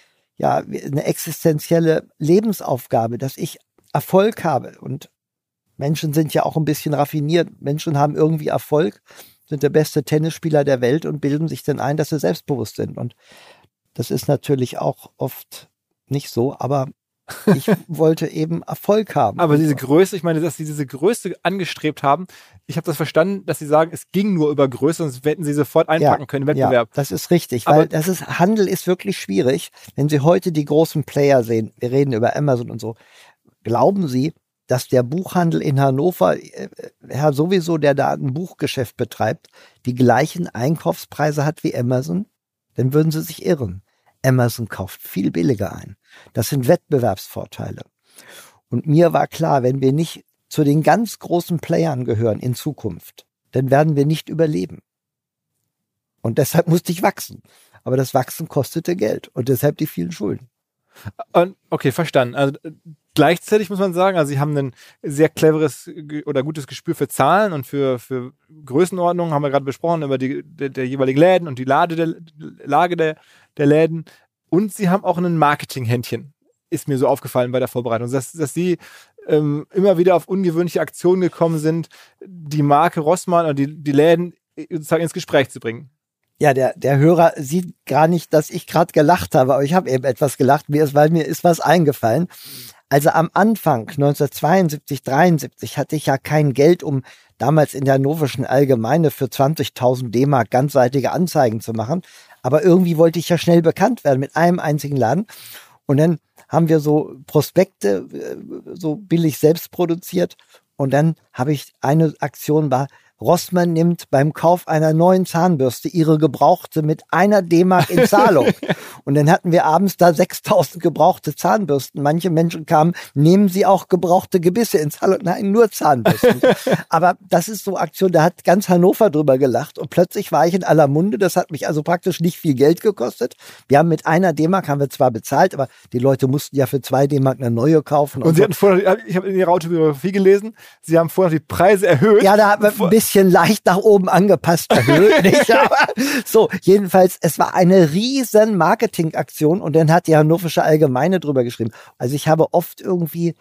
eine existenzielle Lebensaufgabe, dass ich Erfolg habe. Und Menschen sind ja auch ein bisschen raffiniert. Menschen haben irgendwie Erfolg, sind der beste Tennisspieler der Welt und bilden sich dann ein, dass sie selbstbewusst sind. Und das ist natürlich auch oft nicht so, aber ich wollte eben Erfolg haben. Aber diese Größe, ich meine, dass Sie diese Größe angestrebt haben, ich habe das verstanden, dass Sie sagen, es ging nur über Größe, sonst hätten Sie sofort einpacken können im Wettbewerb. Ja, das ist richtig, weil Handel ist wirklich schwierig. Wenn Sie heute die großen Player sehen, wir reden über Amazon und so, glauben Sie, dass der Buchhandel in Hannover, sowieso, der da ein Buchgeschäft betreibt, die gleichen Einkaufspreise hat wie Amazon? Dann würden Sie sich irren. Amazon kauft viel billiger ein. Das sind Wettbewerbsvorteile. Und mir war klar, wenn wir nicht zu den ganz großen Playern gehören in Zukunft, dann werden wir nicht überleben. Und deshalb musste ich wachsen. Aber das Wachsen kostete Geld und deshalb die vielen Schulden. Okay, verstanden. Also gleichzeitig muss man sagen, also Sie haben ein sehr cleveres oder gutes Gespür für Zahlen und für Größenordnungen, haben wir gerade besprochen, über der jeweiligen Läden und die Lage der Läden. Und Sie haben auch ein Marketinghändchen, ist mir so aufgefallen bei der Vorbereitung, dass Sie immer wieder auf ungewöhnliche Aktionen gekommen sind, die Marke Rossmann oder die Läden sozusagen ins Gespräch zu bringen. Ja, der Hörer sieht gar nicht, dass ich gerade gelacht habe, aber ich habe eben etwas gelacht, weil mir ist was eingefallen. Also am Anfang, 1972, 73, hatte ich ja kein Geld, um damals in der Hannoverschen Allgemeine für 20.000 D-Mark ganzseitige Anzeigen zu machen. Aber irgendwie wollte ich ja schnell bekannt werden mit einem einzigen Laden. Und dann haben wir so Prospekte, so billig selbst produziert. Und dann habe ich, eine Aktion war, Rossmann nimmt beim Kauf einer neuen Zahnbürste ihre gebrauchte mit 1 D-Mark in Zahlung. Und dann hatten wir abends da 6.000 gebrauchte Zahnbürsten. Manche Menschen kamen, nehmen Sie auch gebrauchte Gebisse in Zahlung? Nein, nur Zahnbürsten. Aber das ist so Aktion, da hat ganz Hannover drüber gelacht. Und plötzlich war ich in aller Munde. Das hat mich also praktisch nicht viel Geld gekostet. Wir haben mit 1 D-Mark haben wir zwar bezahlt, aber die Leute mussten ja für 2 D-Mark eine neue kaufen. Und Sie hatten vorher, ich habe in Ihrer Autobiografie gelesen, Sie haben vorher die Preise erhöht. Ja, da haben wir ein bisschen leicht nach oben angepasst, erhöht, nicht? Aber so, jedenfalls, es war eine riesen Marketingaktion und dann hat die Hannoversche Allgemeine drüber geschrieben. Also ich habe oft irgendwie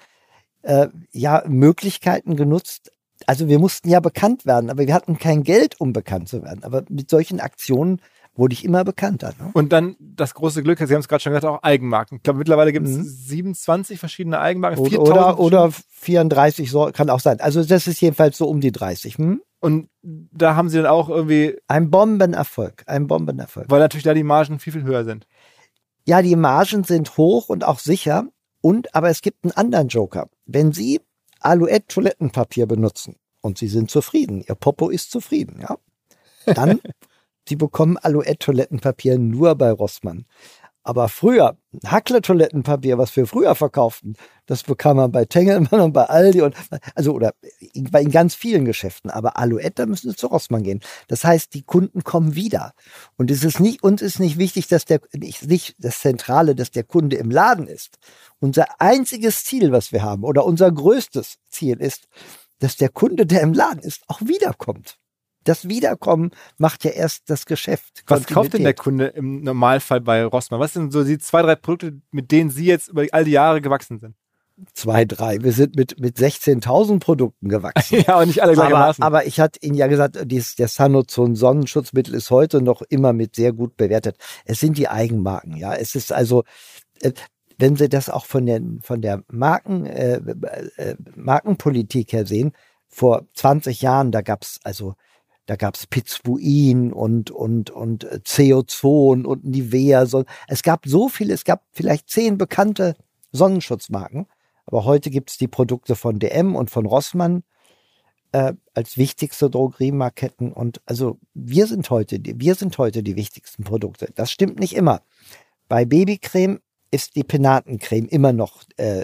Möglichkeiten genutzt. Also wir mussten ja bekannt werden, aber wir hatten kein Geld, um bekannt zu werden. Aber mit solchen Aktionen wurde ich immer bekannter. Ne? Und dann das große Glück, Sie haben es gerade schon gesagt, auch Eigenmarken. Ich glaube, mittlerweile gibt es 27 verschiedene Eigenmarken. Oder 34, so, kann auch sein. Also das ist jedenfalls so um die 30. Und da haben Sie dann auch irgendwie... Ein Bombenerfolg. Weil natürlich da die Margen viel, viel höher sind. Ja, die Margen sind hoch und auch sicher. Aber es gibt einen anderen Joker. Wenn Sie Alouette-Toilettenpapier benutzen und Sie sind zufrieden, Ihr Popo ist zufrieden, ja, dann Sie bekommen Alouette-Toilettenpapier nur bei Rossmann. Aber früher, Hackle-Toilettenpapier, was wir früher verkauften, das bekam man bei Tengelmann und bei Aldi oder in ganz vielen Geschäften. Aber Alouette, da müssen Sie zu Rossmann gehen. Das heißt, die Kunden kommen wieder. Und uns ist nicht wichtig, dass nicht das Zentrale, dass der Kunde im Laden ist. Unser einziges Ziel, was wir haben, oder unser größtes Ziel ist, dass der Kunde, der im Laden ist, auch wiederkommt. Das Wiederkommen macht ja erst das Geschäft. Was kauft denn der Kunde im Normalfall bei Rossmann? Was sind so die 2, 3 Produkte, mit denen Sie jetzt über all die Jahre gewachsen sind? 2, 3. Wir sind mit 16.000 Produkten gewachsen. Ja, aber nicht alle gleichermaßen. Aber ich hatte Ihnen ja gesagt, der Sanozon Sonnenschutzmittel ist heute noch immer mit sehr gut bewertet. Es sind die Eigenmarken, ja. Es ist also, wenn Sie das auch von der Markenpolitik her sehen, vor 20 Jahren, da gab's Pizbuin und CO2 und Nivea. Es gab vielleicht 10 bekannte Sonnenschutzmarken, aber heute gibt es die Produkte von DM und von Rossmann als wichtigste Drogeriemarketten, und also wir sind heute die wichtigsten Produkte. Das stimmt nicht immer. Bei Babycreme ist die Penatencreme immer noch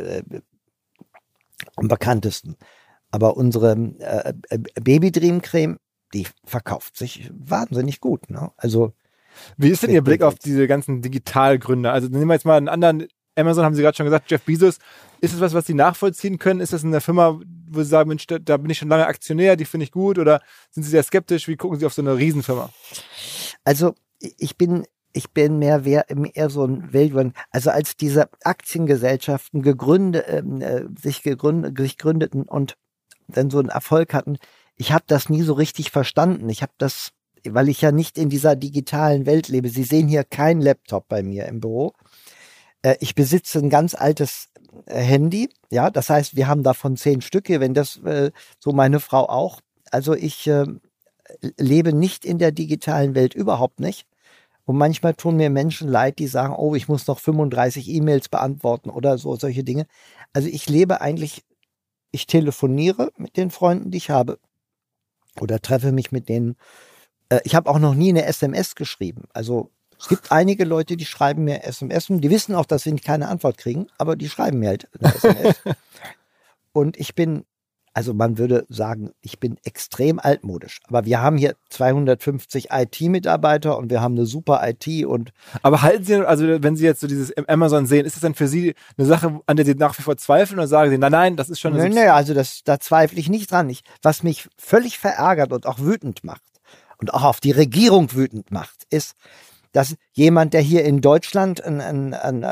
am bekanntesten. Aber unsere Babydream-Creme, die verkauft sich wahnsinnig gut. Ne? Also, wie ist denn Ihr Blick auf diese ganzen Digitalgründer? Also nehmen wir jetzt mal einen anderen. Amazon, haben Sie gerade schon gesagt, Jeff Bezos. Ist das was Sie nachvollziehen können? Ist das eine Firma, wo Sie sagen, Mensch, da bin ich schon lange Aktionär, die finde ich gut? Oder sind Sie sehr skeptisch? Wie gucken Sie auf so eine Riesenfirma? Also ich bin mehr so ein Weltwand. Also als diese Aktiengesellschaften sich gründeten und dann so einen Erfolg hatten, ich habe das nie so richtig verstanden. Ich habe das, weil ich ja nicht in dieser digitalen Welt lebe. Sie sehen hier keinen Laptop bei mir im Büro. Ich besitze ein ganz altes Handy, ja, das heißt, wir haben davon 10 Stücke, wenn das so meine Frau auch. Also ich lebe nicht in der digitalen Welt, überhaupt nicht. Und manchmal tun mir Menschen leid, die sagen, oh, ich muss noch 35 E-Mails beantworten oder so, solche Dinge. Also ich lebe eigentlich, ich telefoniere mit den Freunden, die ich habe, oder treffe mich mit denen. Ich habe auch noch nie eine SMS geschrieben. Also es gibt einige Leute, die schreiben mir SMS, die wissen auch, dass sie keine Antwort kriegen, aber die schreiben mir halt eine SMS. Und man würde sagen, ich bin extrem altmodisch. Aber wir haben hier 250 IT-Mitarbeiter und wir haben eine super IT und. Aber halten Sie, also wenn Sie jetzt so dieses Amazon sehen, ist das dann für Sie eine Sache, an der Sie nach wie vor zweifeln, oder sagen Sie, nein, das ist schon eine Nö, also da zweifle ich nicht dran. Was mich völlig verärgert und auch wütend macht und auch auf die Regierung wütend macht, ist, dass jemand, der hier in Deutschland einen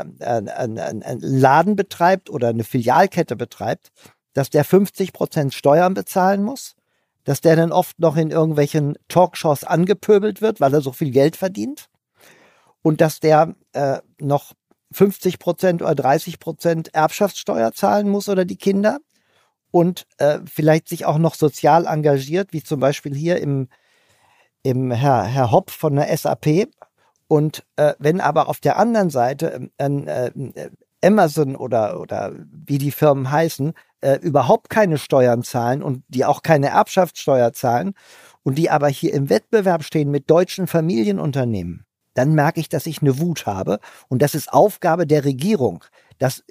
Laden betreibt oder eine Filialkette betreibt, dass der 50% Steuern bezahlen muss, dass der dann oft noch in irgendwelchen Talkshows angepöbelt wird, weil er so viel Geld verdient, und dass der noch 50% oder 30% Erbschaftssteuer zahlen muss oder die Kinder und vielleicht sich auch noch sozial engagiert, wie zum Beispiel hier im Herr Hopp von der SAP. Und wenn aber auf der anderen Seite Amazon oder wie die Firmen heißen, überhaupt keine Steuern zahlen und die auch keine Erbschaftssteuer zahlen und die aber hier im Wettbewerb stehen mit deutschen Familienunternehmen, dann merke ich, dass ich eine Wut habe, und das ist Aufgabe der Regierung, dass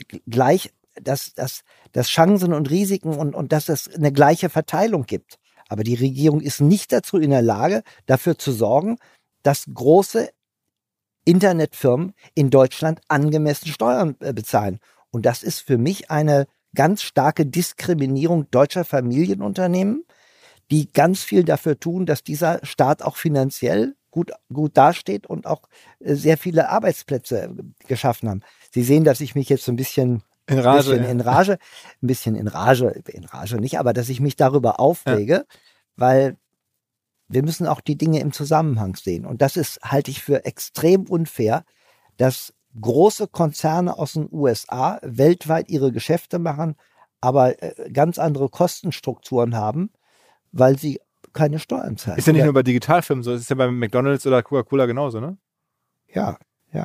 Chancen und Risiken und dass es eine gleiche Verteilung gibt. Aber die Regierung ist nicht dazu in der Lage, dafür zu sorgen, dass große Internetfirmen in Deutschland angemessen Steuern bezahlen. Und das ist für mich eine ganz starke Diskriminierung deutscher Familienunternehmen, die ganz viel dafür tun, dass dieser Staat auch finanziell gut dasteht und auch sehr viele Arbeitsplätze geschaffen haben. Sie sehen, dass ich mich jetzt so ein bisschen in Rage nicht, aber dass ich mich darüber aufrege, weil wir müssen auch die Dinge im Zusammenhang sehen. Und das halte ich für extrem unfair, dass große Konzerne aus den USA weltweit ihre Geschäfte machen, aber ganz andere Kostenstrukturen haben, weil sie keine Steuern zahlen. Ist ja nicht nur bei Digitalfirmen so, es ist ja bei McDonald's oder Coca-Cola genauso, ne? Ja.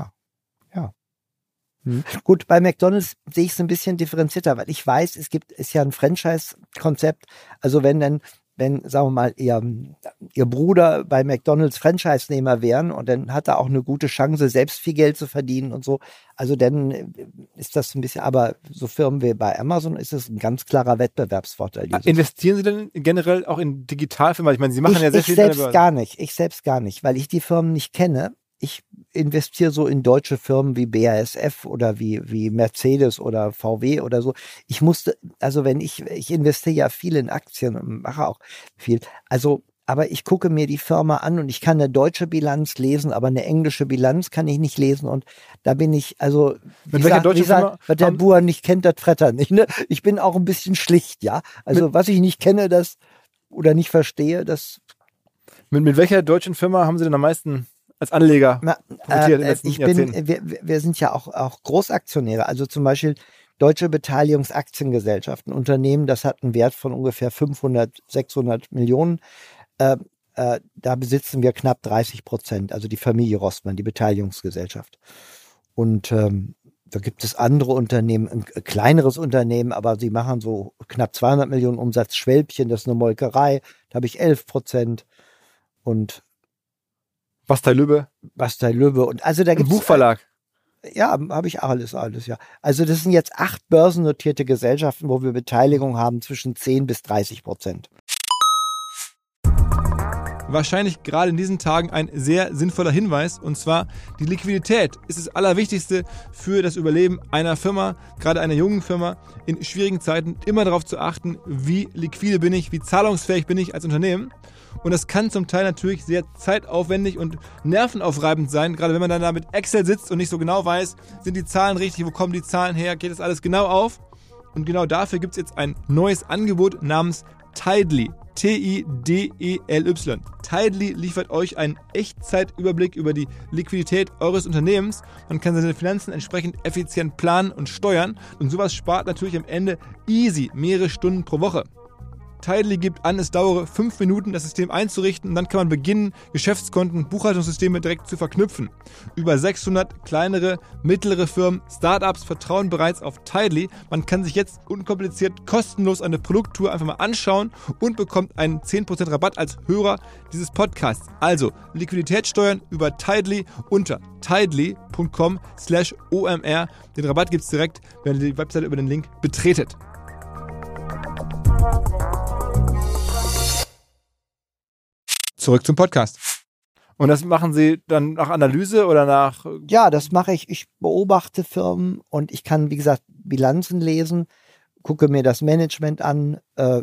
Gut, bei McDonald's sehe ich es ein bisschen differenzierter, weil ich weiß, ist ja ein Franchise-Konzept. Also wenn, sagen wir mal, ihr Bruder bei McDonald's Franchise-Nehmer wären und dann hat er auch eine gute Chance, selbst viel Geld zu verdienen und so. Also dann ist das ein bisschen, aber so Firmen wie bei Amazon ist es ein ganz klarer Wettbewerbsvorteil. Investieren Sie denn generell auch in Digitalfirmen? Ich meine, Sie machen ja sehr viel. Ich selbst gar nicht, weil ich die Firmen nicht kenne. Ich investiere so in deutsche Firmen wie BASF oder wie Mercedes oder VW oder so. Ich investiere ja viel in Aktien und mache auch viel. Also, aber ich gucke mir die Firma an und ich kann eine deutsche Bilanz lesen, aber eine englische Bilanz kann ich nicht lesen, und da bin ich, also, mit welcher deutschen Firma? Was der Bauer nicht kennt, das Fretter nicht, ne? Ich bin auch ein bisschen schlicht, ja. Also, was ich nicht kenne, oder nicht verstehe, das. Mit welcher deutschen Firma haben Sie denn am meisten als Anleger wir sind ja auch Großaktionäre. Also zum Beispiel Deutsche Beteiligungsaktiengesellschaft, ein Unternehmen, das hat einen Wert von ungefähr 500, 600 Millionen. Da besitzen wir knapp 30%, also die Familie Rossmann, die Beteiligungsgesellschaft. Und da gibt es andere Unternehmen, ein kleineres Unternehmen, aber sie machen so knapp 200 Millionen Umsatz. Schwälbchen, das ist eine Molkerei, da habe ich 11%. Und Bastei Lübbe. Und also da gibt's Buchverlag. Ja, habe ich alles, ja. Also das sind jetzt 8 börsennotierte Gesellschaften, wo wir Beteiligung haben zwischen 10 bis 30%. Wahrscheinlich gerade in diesen Tagen ein sehr sinnvoller Hinweis, und zwar die Liquidität ist das Allerwichtigste für das Überleben einer Firma, gerade einer jungen Firma, in schwierigen Zeiten immer darauf zu achten, wie liquide bin ich, wie zahlungsfähig bin ich als Unternehmen. Und das kann zum Teil natürlich sehr zeitaufwendig und nervenaufreibend sein, gerade wenn man dann da mit Excel sitzt und nicht so genau weiß, sind die Zahlen richtig, wo kommen die Zahlen her, geht das alles genau auf? Und genau dafür gibt es jetzt ein neues Angebot namens Tidely. T-I-D-E-L-Y. Tidely liefert euch einen Echtzeitüberblick über die Liquidität eures Unternehmens. Man kann seine Finanzen entsprechend effizient planen und steuern. Und sowas spart natürlich am Ende easy mehrere Stunden pro Woche. Tidely gibt an, es dauere 5 Minuten, das System einzurichten, und dann kann man beginnen, Geschäftskonten, Buchhaltungssysteme direkt zu verknüpfen. Über 600 kleinere, mittlere Firmen, Startups vertrauen bereits auf Tidely. Man kann sich jetzt unkompliziert kostenlos eine Produkttour einfach mal anschauen und bekommt einen 10% Rabatt als Hörer dieses Podcasts. Also Liquidität steuern über Tidely unter tidely.com/OMR. Den Rabatt gibt es direkt, wenn ihr die Webseite über den Link betretet. Zurück zum Podcast. Und das machen Sie dann nach Analyse oder nach... Ja, das mache ich. Ich beobachte Firmen und ich kann, wie gesagt, Bilanzen lesen, gucke mir das Management an, habe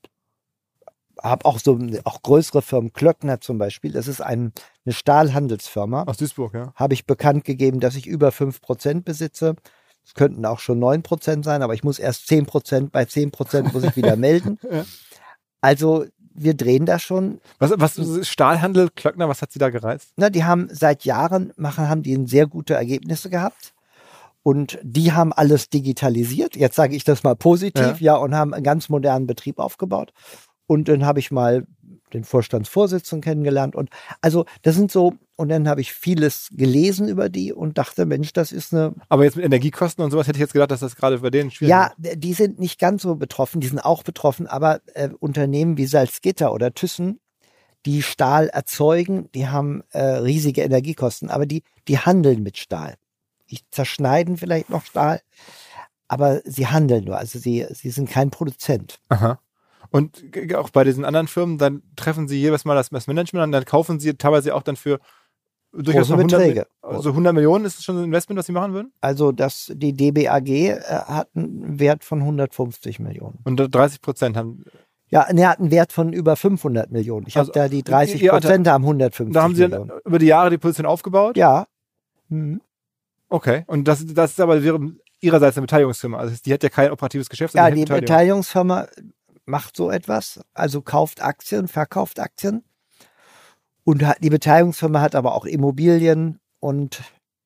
auch auch größere Firmen, Klöckner zum Beispiel, das ist eine Stahlhandelsfirma. Aus Duisburg, ja. Habe ich bekannt gegeben, dass ich über 5% besitze. Es könnten auch schon 9% sein, aber ich muss erst 10%, bei 10% muss ich wieder melden. Ja. Also wir drehen da schon. Was Stahlhandel, Klöckner, was hat Sie da gereizt? Na, die haben seit Jahren haben die sehr gute Ergebnisse gehabt. Und die haben alles digitalisiert. Jetzt sage ich das mal positiv, ja, und haben einen ganz modernen Betrieb aufgebaut. Und dann habe ich mal den Vorstandsvorsitzenden kennengelernt. Und also das sind so, und dann habe ich vieles gelesen über die und dachte, Mensch, das ist eine... Aber jetzt mit Energiekosten und sowas hätte ich jetzt gedacht, dass das gerade bei denen schwierig ist. Ja, die sind nicht ganz so betroffen, die sind auch betroffen, aber Unternehmen wie Salzgitter oder Thyssen, die Stahl erzeugen, die haben riesige Energiekosten, aber die handeln mit Stahl. Die zerschneiden vielleicht noch Stahl, aber sie handeln nur, also sie sind kein Produzent. Aha. Und auch bei diesen anderen Firmen, dann treffen Sie jeweils mal das Management an, dann kaufen Sie teilweise auch dann für durchaus große Beträge. Also 100 Millionen, ist das schon ein Investment, was Sie machen würden? Also die DBAG hat einen Wert von 150 Millionen. Und 30% haben... Ja, er hat einen Wert von über 500 Millionen. Ich habe da die 30% haben 150 Millionen. Da haben Sie dann über die Jahre die Position aufgebaut? Ja. Mhm. Okay, und das ist aber Ihrerseits eine Beteiligungsfirma, also die hat ja kein operatives Geschäft. Ja, die Beteiligungsfirma macht so etwas, also kauft Aktien, verkauft Aktien. Und die Beteiligungsfirma hat aber auch Immobilien und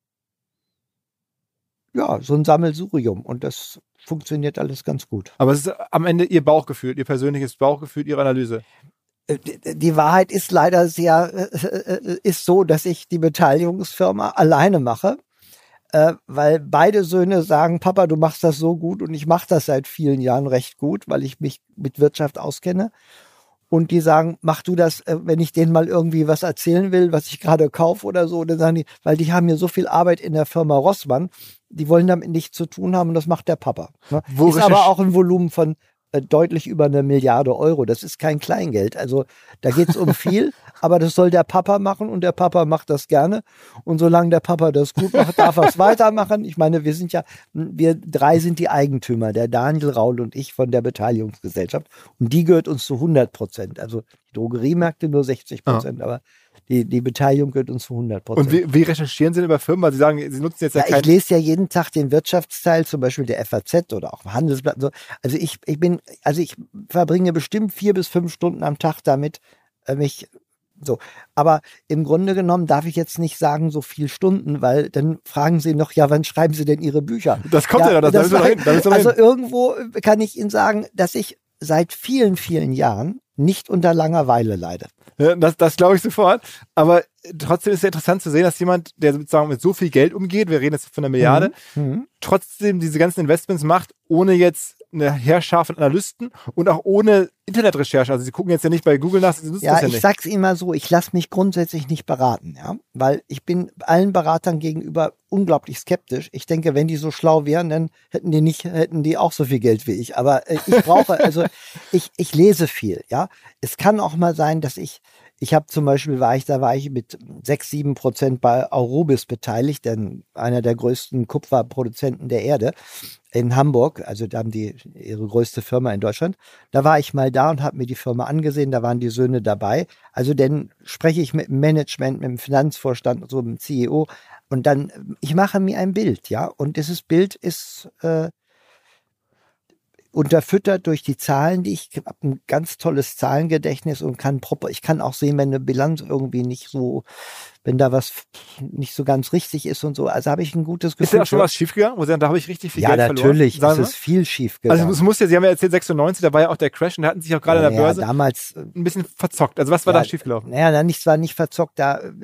ja, so ein Sammelsurium. Und das funktioniert alles ganz gut. Aber es ist am Ende Ihr Bauchgefühl, Ihr persönliches Bauchgefühl, Ihre Analyse. Die Wahrheit ist leider ist so, dass ich die Beteiligungsfirma alleine mache. Weil beide Söhne sagen, Papa, du machst das so gut, und ich mache das seit vielen Jahren recht gut, weil ich mich mit Wirtschaft auskenne. Und die sagen, mach du das, wenn ich denen mal irgendwie was erzählen will, was ich gerade kaufe oder so. Dann sagen die, weil die haben hier so viel Arbeit in der Firma Rossmann, die wollen damit nichts zu tun haben, und das macht der Papa. Ne? Ist aber auch ein Volumen von deutlich über 1 Milliarde Euro. Das ist kein Kleingeld. Also da geht es um viel, aber das soll der Papa machen, und der Papa macht das gerne. Und solange der Papa das gut macht, darf er es weitermachen. Ich meine, wir 3 sind die Eigentümer, der Daniel, Raul und ich von der Beteiligungsgesellschaft. Und die gehört uns zu 100%. Also die Drogeriemärkte nur 60%, aber die Beteiligung gehört uns zu 100%. Und wie recherchieren Sie denn über Firmen? Weil Sie sagen, Sie nutzen jetzt ich lese ja jeden Tag den Wirtschaftsteil, zum Beispiel der FAZ oder auch im Handelsblatt. So. Also ich verbringe bestimmt 4 bis 5 Stunden am Tag damit, mich So, aber im Grunde genommen darf ich jetzt nicht sagen, so viel Stunden, weil dann fragen sie noch, ja, wann schreiben sie denn ihre Bücher? Das kommt ja noch, da müssen wir also irgendwo kann ich Ihnen sagen, dass ich seit vielen, vielen Jahren nicht unter Langeweile leide. Ja, das glaube ich sofort. Aber trotzdem ist es ja interessant zu sehen, dass jemand, der sozusagen mit so viel Geld umgeht, wir reden jetzt von einer Milliarde, trotzdem diese ganzen Investments macht, ohne jetzt eine Heerschar von Analysten und auch ohne Internetrecherche. Also sie gucken jetzt ja nicht bei Google nach, sie nutzen das ja nicht. Ich sag's Ihnen mal so, ich lasse mich grundsätzlich nicht beraten, ja, weil ich bin allen Beratern gegenüber unglaublich skeptisch. Ich denke, wenn die so schlau wären, dann hätten die auch so viel Geld wie ich. Aber ich brauche, also ich lese viel, ja. Es kann auch mal sein, dass ich habe zum Beispiel, war ich mit 6-7% bei Aurobis beteiligt, denn einer der größten Kupferproduzenten der Erde in Hamburg, also da haben die ihre größte Firma in Deutschland. Da war ich mal da und habe mir die Firma angesehen, da waren die Söhne dabei. Also dann spreche ich mit dem Management, mit dem Finanzvorstand, so mit dem CEO und dann, ich mache mir ein Bild, ja, und dieses Bild ist unterfüttert durch die Zahlen, ich habe ein ganz tolles Zahlengedächtnis und ich kann auch sehen, wenn eine Bilanz irgendwie nicht so, wenn da was nicht so ganz richtig ist und so. Also habe ich ein gutes Gefühl. Ist da auch schon was schiefgegangen? Wo Sie sagen, da habe ich richtig viel Geld verloren? Ja, natürlich ist es viel schiefgegangen. Also es muss ja, Sie haben ja erzählt, 96, da war ja auch der Crash und da hatten sich auch gerade an der Börse damals ein bisschen verzockt. Also was war da schiefgelaufen? Naja, zwar nicht verzockt,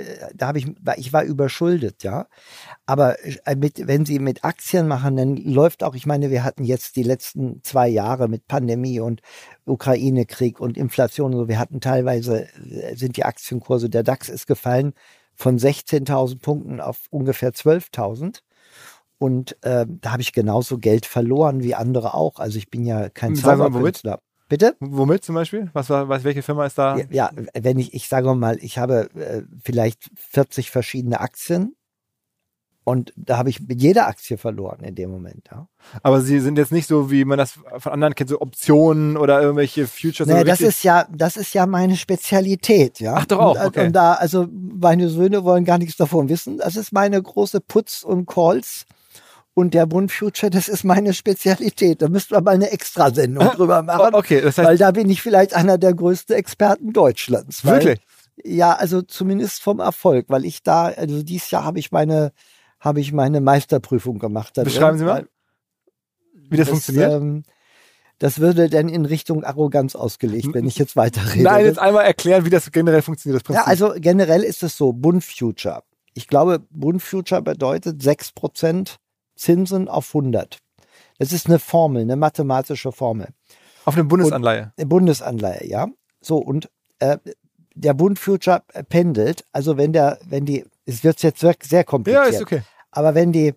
ich war überschuldet, ja. Aber wenn Sie mit Aktien machen, dann läuft auch, ich meine, wir hatten jetzt die letzten 2 Jahre mit Pandemie und Ukraine-Krieg und Inflation und so, wir hatten teilweise, sind die Aktienkurse, der DAX ist gefallen von 16.000 Punkten auf ungefähr 12.000. Und da habe ich genauso Geld verloren wie andere auch. Also ich bin ja kein Zauberkünstler. Bitte? Womit zum Beispiel? Welche Firma ist da? Ja, wenn ich sage mal, ich habe vielleicht 40 verschiedene Aktien. Und da habe ich mit jeder Aktie verloren in dem Moment. Ja. Aber Sie sind jetzt nicht so, wie man das von anderen kennt, so Optionen oder irgendwelche Futures. Nee, das ist ja meine Spezialität. Ja. Ach doch auch, okay. Und da, also meine Söhne wollen gar nichts davon wissen. Das ist meine große Puts und Calls. Und der Bund Future, das ist meine Spezialität. Da müssten wir mal eine Extrasendung drüber machen. Okay, das heißt, weil da bin ich vielleicht einer der größten Experten Deutschlands. Wirklich? Ja, also zumindest vom Erfolg. Weil also dieses Jahr habe ich meine Meisterprüfung gemacht. Beschreiben Sie mal, wie das funktioniert. Das würde dann in Richtung Arroganz ausgelegt, wenn ich jetzt weiterrede. Nein, jetzt einmal erklären, wie das generell funktioniert, das Prinzip. Ja, also generell ist es so, Bund Future. Ich glaube, Bund Future bedeutet 6% Zinsen auf 100. Das ist eine Formel, eine mathematische Formel. Auf eine Bundesanleihe? Eine Bundesanleihe, ja. So, und der Bund Future pendelt, also es wird jetzt sehr kompliziert. Ja, ist okay. Aber wenn die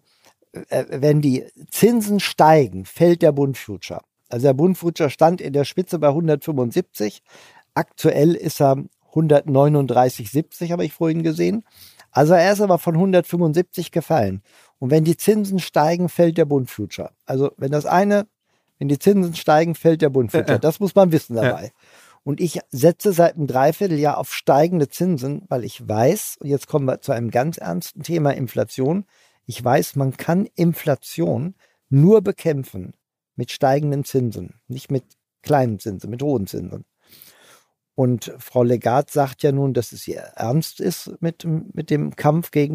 Zinsen steigen, fällt der Bund Future. Also der Bund Future stand in der Spitze bei 175. Aktuell ist er 139,70, habe ich vorhin gesehen. Also er ist aber von 175 gefallen. Und wenn die Zinsen steigen, fällt der Bund Future. Also wenn die Zinsen steigen, fällt der Bund Future. Das muss man wissen dabei. Ja. Und ich setze seit einem Dreivierteljahr auf steigende Zinsen, weil ich weiß, und jetzt kommen wir zu einem ganz ernsten Thema Inflation, ich weiß, man kann Inflation nur bekämpfen mit steigenden Zinsen, nicht mit kleinen Zinsen, mit hohen Zinsen. Und Frau Lagarde sagt ja nun, dass es ihr ernst ist mit dem Kampf gegen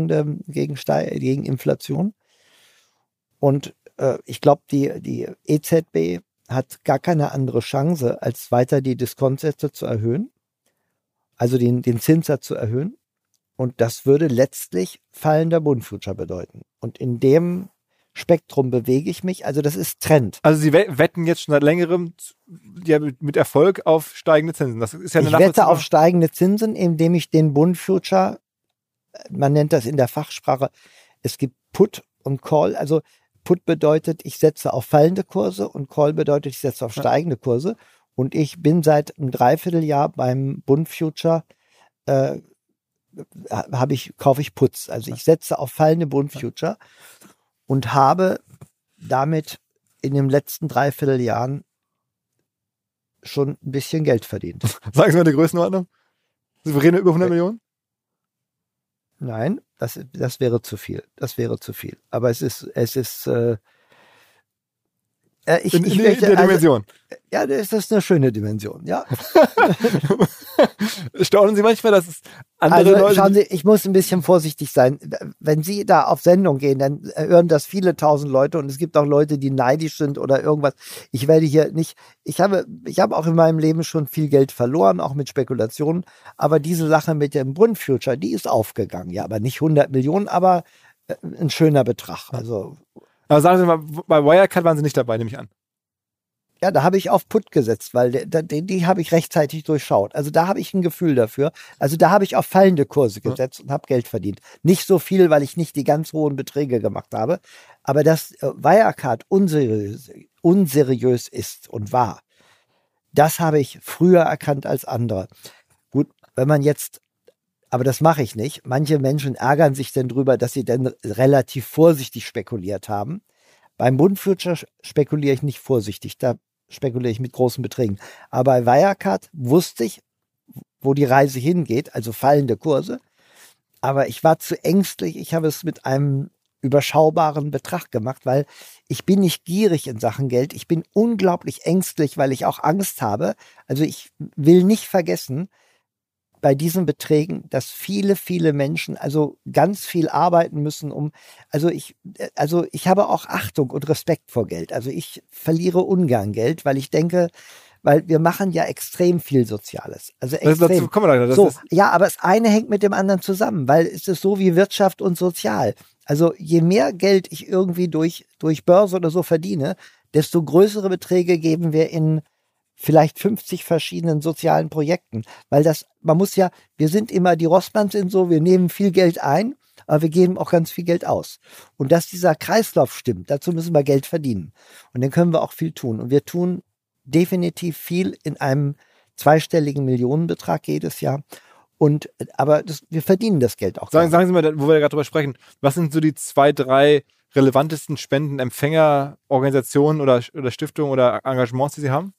Inflation. Und ich glaube, die EZB hat gar keine andere Chance, als weiter die Diskontsätze zu erhöhen, also den Zinssatz zu erhöhen. Und das würde letztlich fallender Bund Future bedeuten. Und in dem Spektrum bewege ich mich. Also das ist Trend. Also Sie wetten jetzt schon seit längerem mit Erfolg auf steigende Zinsen. Das ist ja eine Ich wette auf steigende Zinsen, indem ich den Bund Future, man nennt das in der Fachsprache, es gibt Put und Call. Also Put bedeutet, ich setze auf fallende Kurse und Call bedeutet, ich setze auf steigende Kurse. Und ich bin seit einem Dreivierteljahr beim Bund Future, kaufe ich Puts. Also ich setze auf fallende Bund Future und habe damit in den letzten Dreivierteljahren schon ein bisschen Geld verdient. Sagen Sie mal die Größenordnung. Sie reden über 100 Millionen? Nein, das wäre zu viel. Das wäre zu viel. Aber es ist in der Dimension. Ja, das ist eine schöne Dimension, ja. Staunen Sie manchmal, dass es andere Leute... Schauen Sie, ich muss ein bisschen vorsichtig sein. Wenn Sie da auf Sendung gehen, dann hören das viele tausend Leute und es gibt auch Leute, die neidisch sind oder irgendwas. Ich werde hier nicht... Ich habe auch in meinem Leben schon viel Geld verloren, auch mit Spekulationen, aber diese Sache mit dem Bund-Future, die ist aufgegangen. Ja, aber nicht 100 Millionen, aber ein schöner Betrag. Also... Aber sagen Sie mal, bei Wirecard waren Sie nicht dabei, nehme ich an. Ja, da habe ich auf Put gesetzt, weil die habe ich rechtzeitig durchschaut. Also da habe ich ein Gefühl dafür. Also da habe ich auf fallende Kurse gesetzt und habe Geld verdient. Nicht so viel, weil ich nicht die ganz hohen Beträge gemacht habe. Aber dass Wirecard unseriös ist und war, das habe ich früher erkannt als andere. Gut, wenn man jetzt, aber das mache ich nicht. Manche Menschen ärgern sich denn drüber, dass sie dann relativ vorsichtig spekuliert haben. Beim Bund-Future spekuliere ich nicht vorsichtig, da spekuliere ich mit großen Beträgen. Aber bei Wirecard wusste ich, wo die Reise hingeht, also fallende Kurse. Aber ich war zu ängstlich, ich habe es mit einem überschaubaren Betrag gemacht, weil ich bin nicht gierig in Sachen Geld. Ich bin unglaublich ängstlich, weil ich auch Angst habe. Also ich will nicht vergessen, bei diesen Beträgen, dass viele, viele Menschen also ganz viel arbeiten müssen, also ich habe auch Achtung und Respekt vor Geld. Also ich verliere ungern Geld, weil ich denke, weil wir machen ja extrem viel Soziales. Also extrem. Dazu kommen wir so, ja, aber das eine hängt mit dem anderen zusammen, weil es ist so wie Wirtschaft und Sozial. Also je mehr Geld ich irgendwie durch Börse oder so verdiene, desto größere Beträge geben wir in vielleicht 50 verschiedenen sozialen Projekten, weil wir sind immer, die Rossmanns sind so, wir nehmen viel Geld ein, aber wir geben auch ganz viel Geld aus. Und dass dieser Kreislauf stimmt, dazu müssen wir Geld verdienen. Und dann können wir auch viel tun. Und wir tun definitiv viel in einem zweistelligen Millionenbetrag jedes Jahr. Aber wir verdienen das Geld auch. Sagen Sie mal, wo wir gerade drüber sprechen, was sind so die 2, 3 relevantesten Spendenempfängerorganisationen oder Stiftungen oder Engagements, die Sie haben?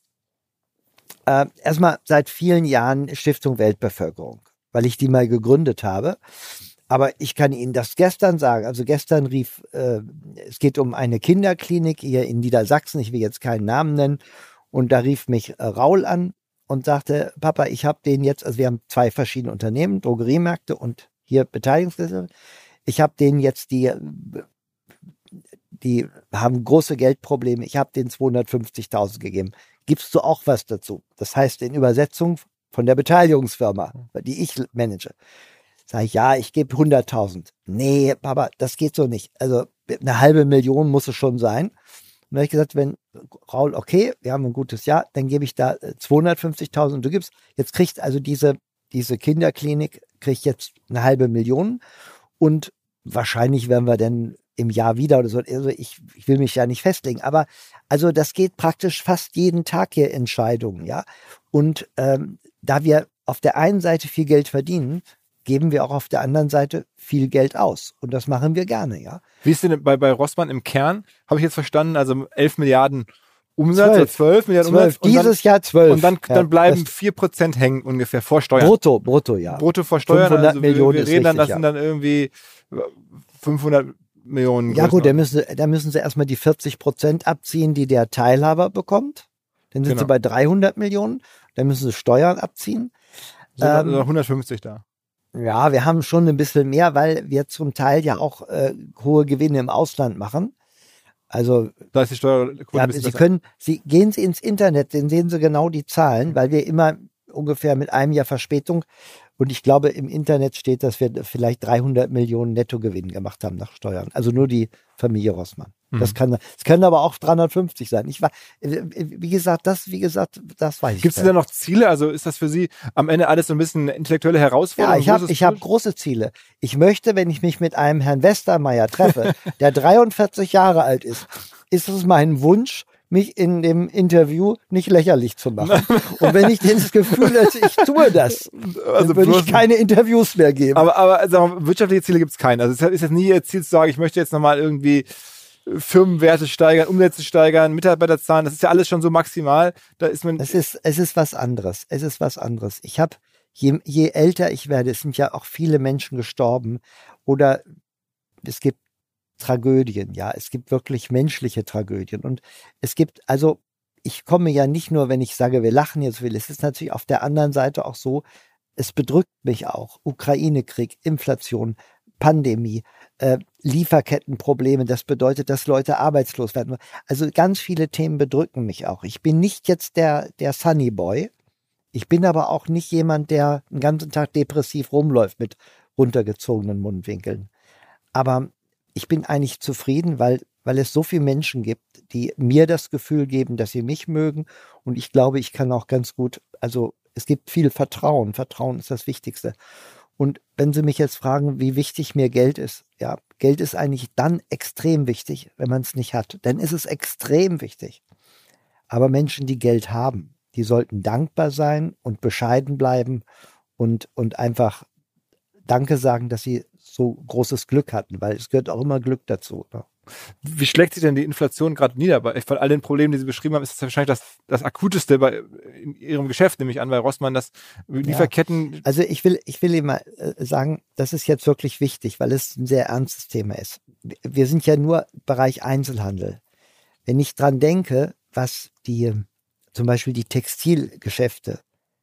Erstmal seit vielen Jahren Stiftung Weltbevölkerung, weil ich die mal gegründet habe. Aber ich kann Ihnen das gestern sagen. Also gestern es geht um eine Kinderklinik hier in Niedersachsen, ich will jetzt keinen Namen nennen. Und da rief mich Raul an und sagte, Papa, ich habe den jetzt, also wir haben 2 verschiedene Unternehmen, Drogeriemärkte und hier Beteiligungsgesellschaft. Ich habe denen jetzt die haben große Geldprobleme. Ich habe denen 250.000 gegeben. Gibst du auch was dazu? Das heißt in Übersetzung von der Beteiligungsfirma, die ich manage. Sage ich, ja, ich gebe 100.000. Nee, Papa, das geht so nicht. Also 500.000 muss es schon sein. Und dann habe ich gesagt, wenn Raul, okay, wir haben ein gutes Jahr, dann gebe ich da 250.000. Du jetzt kriegt also diese Kinderklinik, kriegt jetzt 500.000 und wahrscheinlich werden wir dann im Jahr wieder oder so. Also ich will mich ja nicht festlegen, aber also das geht praktisch fast jeden Tag hier Entscheidungen, ja. Und da wir auf der einen Seite viel Geld verdienen, geben wir auch auf der anderen Seite viel Geld aus. Und das machen wir gerne, ja. Wie ist denn bei Rossmann im Kern? Habe ich jetzt verstanden, also 11 Milliarden Umsatz oder 12 Milliarden Umsatz? Dieses Jahr 12. Und dann bleiben 4% hängen ungefähr vor Steuern. Brutto, ja. Brutto vor Steuern. 500 also Millionen wir reden dann, das richtig, sind dann irgendwie 500 Millionen. Ja gut, da müssen sie erstmal die 40% abziehen, die der Teilhaber bekommt. Dann sind sie bei 300 Millionen. Dann müssen sie Steuern abziehen. Sind also 150 da. Ja, wir haben schon ein bisschen mehr, weil wir zum Teil ja auch hohe Gewinne im Ausland machen. Also da ist die Steuerquote gehen Sie ins Internet, dann sehen Sie genau die Zahlen, weil wir immer ungefähr mit einem Jahr Verspätung, und ich glaube im Internet steht, dass wir vielleicht 300 Millionen Nettogewinn gemacht haben nach Steuern. Also nur die Familie Rossmann. Das können aber auch 350 sein. Wie gesagt, das weiß ich. Gibt es da noch Ziele? Also ist das für Sie am Ende alles so ein bisschen eine intellektuelle Herausforderung? Ja, ich habe große Ziele. Ich möchte, wenn ich mich mit einem Herrn Westermeier treffe, der 43 Jahre alt ist es mein Wunsch, mich in dem Interview nicht lächerlich zu machen. Und wenn ich das Gefühl hätte, ich tue das, dann würde ich keine Interviews mehr geben. Aber also, wirtschaftliche Ziele gibt es keine. Also es ist jetzt nie Ihr Ziel zu sagen, ich möchte jetzt nochmal irgendwie Firmenwerte steigern, Umsätze steigern, Mitarbeiterzahlen, das ist ja alles schon so maximal. Da ist man. Es ist was anderes. Ich habe, je älter ich werde, es sind ja auch viele Menschen gestorben, oder es gibt Tragödien, ja. Es gibt wirklich menschliche Tragödien. Und es gibt, also ich komme ja nicht nur, wenn ich sage, wir lachen jetzt viel, es ist natürlich auf der anderen Seite auch so, es bedrückt mich auch. Ukraine-Krieg, Inflation, Pandemie, Lieferkettenprobleme, das bedeutet, dass Leute arbeitslos werden. Also ganz viele Themen bedrücken mich auch. Ich bin nicht jetzt der Sunny Boy. Ich bin aber auch nicht jemand, der den ganzen Tag depressiv rumläuft mit runtergezogenen Mundwinkeln. Aber ich bin eigentlich zufrieden, weil es so viele Menschen gibt, die mir das Gefühl geben, dass sie mich mögen. Und ich glaube, ich kann auch ganz gut, also es gibt viel Vertrauen. Vertrauen ist das Wichtigste. Und wenn Sie mich jetzt fragen, wie wichtig mir Geld ist, ja, Geld ist eigentlich dann extrem wichtig, wenn man es nicht hat. Dann ist es extrem wichtig. Aber Menschen, die Geld haben, die sollten dankbar sein und bescheiden bleiben und einfach Danke sagen, dass sie so großes Glück hatten, weil es gehört auch immer Glück dazu. Ne? Wie schlägt sich denn die Inflation gerade nieder? Von all den Problemen, die Sie beschrieben haben, ist das wahrscheinlich das Akuteste in Ihrem Geschäft, nehme ich an, weil Rossmann das Lieferketten... Ja. Also ich will Ihnen mal sagen, das ist jetzt wirklich wichtig, weil es ein sehr ernstes Thema ist. Wir sind ja nur Bereich Einzelhandel. Wenn ich dran denke, was zum Beispiel die Textilgeschäfte,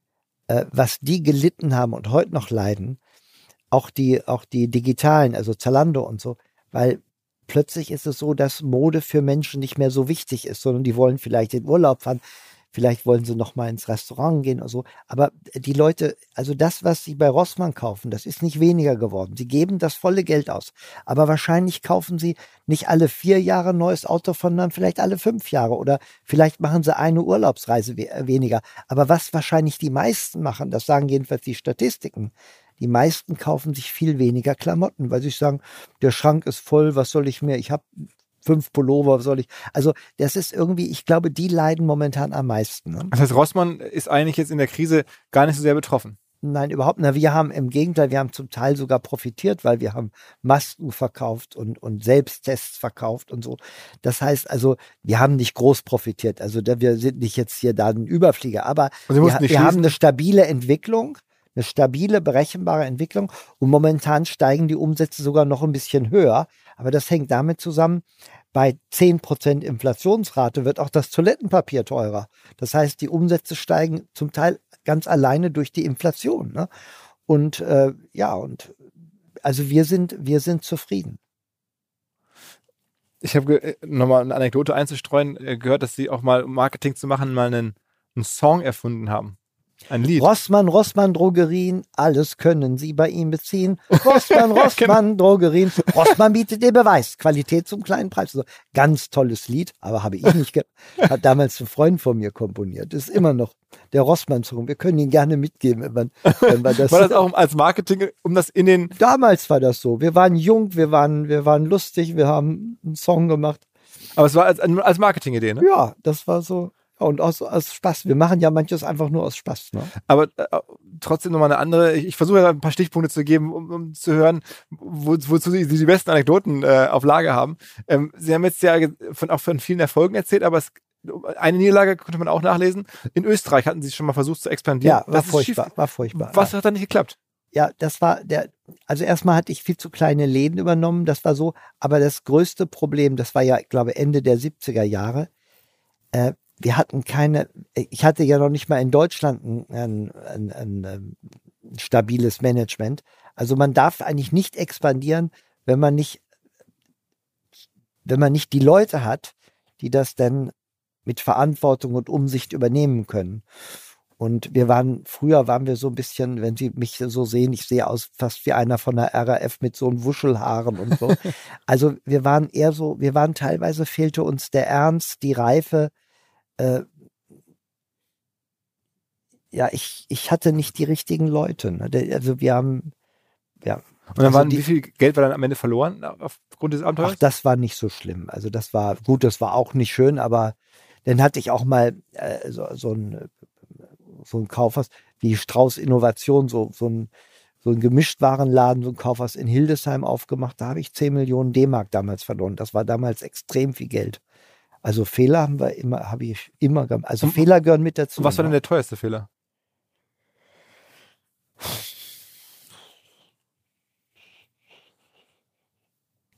was die gelitten haben und heute noch leiden, auch die digitalen, also Zalando und so, weil plötzlich ist es so, dass Mode für Menschen nicht mehr so wichtig ist, sondern die wollen vielleicht in Urlaub fahren, vielleicht wollen sie noch mal ins Restaurant gehen oder so. Aber die Leute, also das, was sie bei Rossmann kaufen, das ist nicht weniger geworden. Sie geben das volle Geld aus. Aber wahrscheinlich kaufen sie nicht alle 4 Jahre ein neues Auto, sondern vielleicht alle 5 Jahre. Oder vielleicht machen sie eine Urlaubsreise weniger. Aber was wahrscheinlich die meisten machen, das sagen jedenfalls die Statistiken, die meisten kaufen sich viel weniger Klamotten, weil sie sagen, der Schrank ist voll, was soll ich mehr? Ich habe 5 Pullover, was soll ich? Also das ist irgendwie, ich glaube, die leiden momentan am meisten. Ne? Das heißt, Rossmann ist eigentlich jetzt in der Krise gar nicht so sehr betroffen. Nein, überhaupt nicht. Wir haben im Gegenteil, wir haben zum Teil sogar profitiert, weil wir haben Masken verkauft und Selbsttests verkauft und so. Das heißt also, wir haben nicht groß profitiert. Also wir sind nicht jetzt hier da ein Überflieger, aber wir haben eine stabile Entwicklung. Eine stabile, berechenbare Entwicklung und momentan steigen die Umsätze sogar noch ein bisschen höher. Aber das hängt damit zusammen, bei 10% Inflationsrate wird auch das Toilettenpapier teurer. Das heißt, die Umsätze steigen zum Teil ganz alleine durch die Inflation. Ne? Und also wir sind zufrieden. Ich habe nochmal eine Anekdote einzustreuen, gehört, dass Sie auch mal, um Marketing zu machen, mal einen Song erfunden haben. Ein Lied. Rossmann Drogerien, alles können Sie bei ihm beziehen. Rossmann Drogerien. Rossmann bietet den Beweis. Qualität zum kleinen Preis. Also, ganz tolles Lied, aber habe ich nicht hat damals ein Freund von mir komponiert. Ist immer noch der Rossmann-Song. Wir können ihn gerne mitgeben, wenn wir das. War das auch als Marketing, um das in den... Damals war das so. Wir waren jung, wir waren lustig, wir haben einen Song gemacht. Aber es war als Marketing-Idee, ne? Ja, das war so. Und aus Spaß. Wir machen ja manches einfach nur aus Spaß. Ne? Aber trotzdem nochmal eine andere, ich versuche ja ein paar Stichpunkte zu geben, um zu hören, wozu Sie die besten Anekdoten auf Lager haben. Sie haben jetzt ja auch von vielen Erfolgen erzählt, aber eine Niederlage konnte man auch nachlesen. In Österreich hatten Sie schon mal versucht zu expandieren. Ja, war furchtbar. Was hat da nicht geklappt? Ja, das war also erstmal hatte ich viel zu kleine Läden übernommen, das war so, aber das größte Problem, das war ja, ich glaube, Ende der 70er Jahre, wir hatten ich hatte ja noch nicht mal in Deutschland ein stabiles Management. Also man darf eigentlich nicht expandieren, wenn man nicht die Leute hat, die das dann mit Verantwortung und Umsicht übernehmen können. Und früher waren wir so ein bisschen, wenn Sie mich so sehen, ich sehe aus fast wie einer von der RAF mit so einem Wuschelhaaren und so. Also wir waren teilweise fehlte uns der Ernst, die Reife. Ich hatte nicht die richtigen Leute. Ne? Also wir haben, ja. Und dann wie viel Geld war dann am Ende verloren aufgrund des Abenteuers? Ach, das war nicht so schlimm. Also das war gut, das war auch nicht schön, aber dann hatte ich auch mal so ein Kaufhaus wie Strauß Innovation, so ein Gemischtwarenladen, so ein Kaufhaus in Hildesheim aufgemacht. Da habe ich 10 Millionen D-Mark damals verloren. Das war damals extrem viel Geld. Also Fehler habe ich immer gemacht. Also Fehler gehören mit dazu. Was war denn der teuerste Fehler?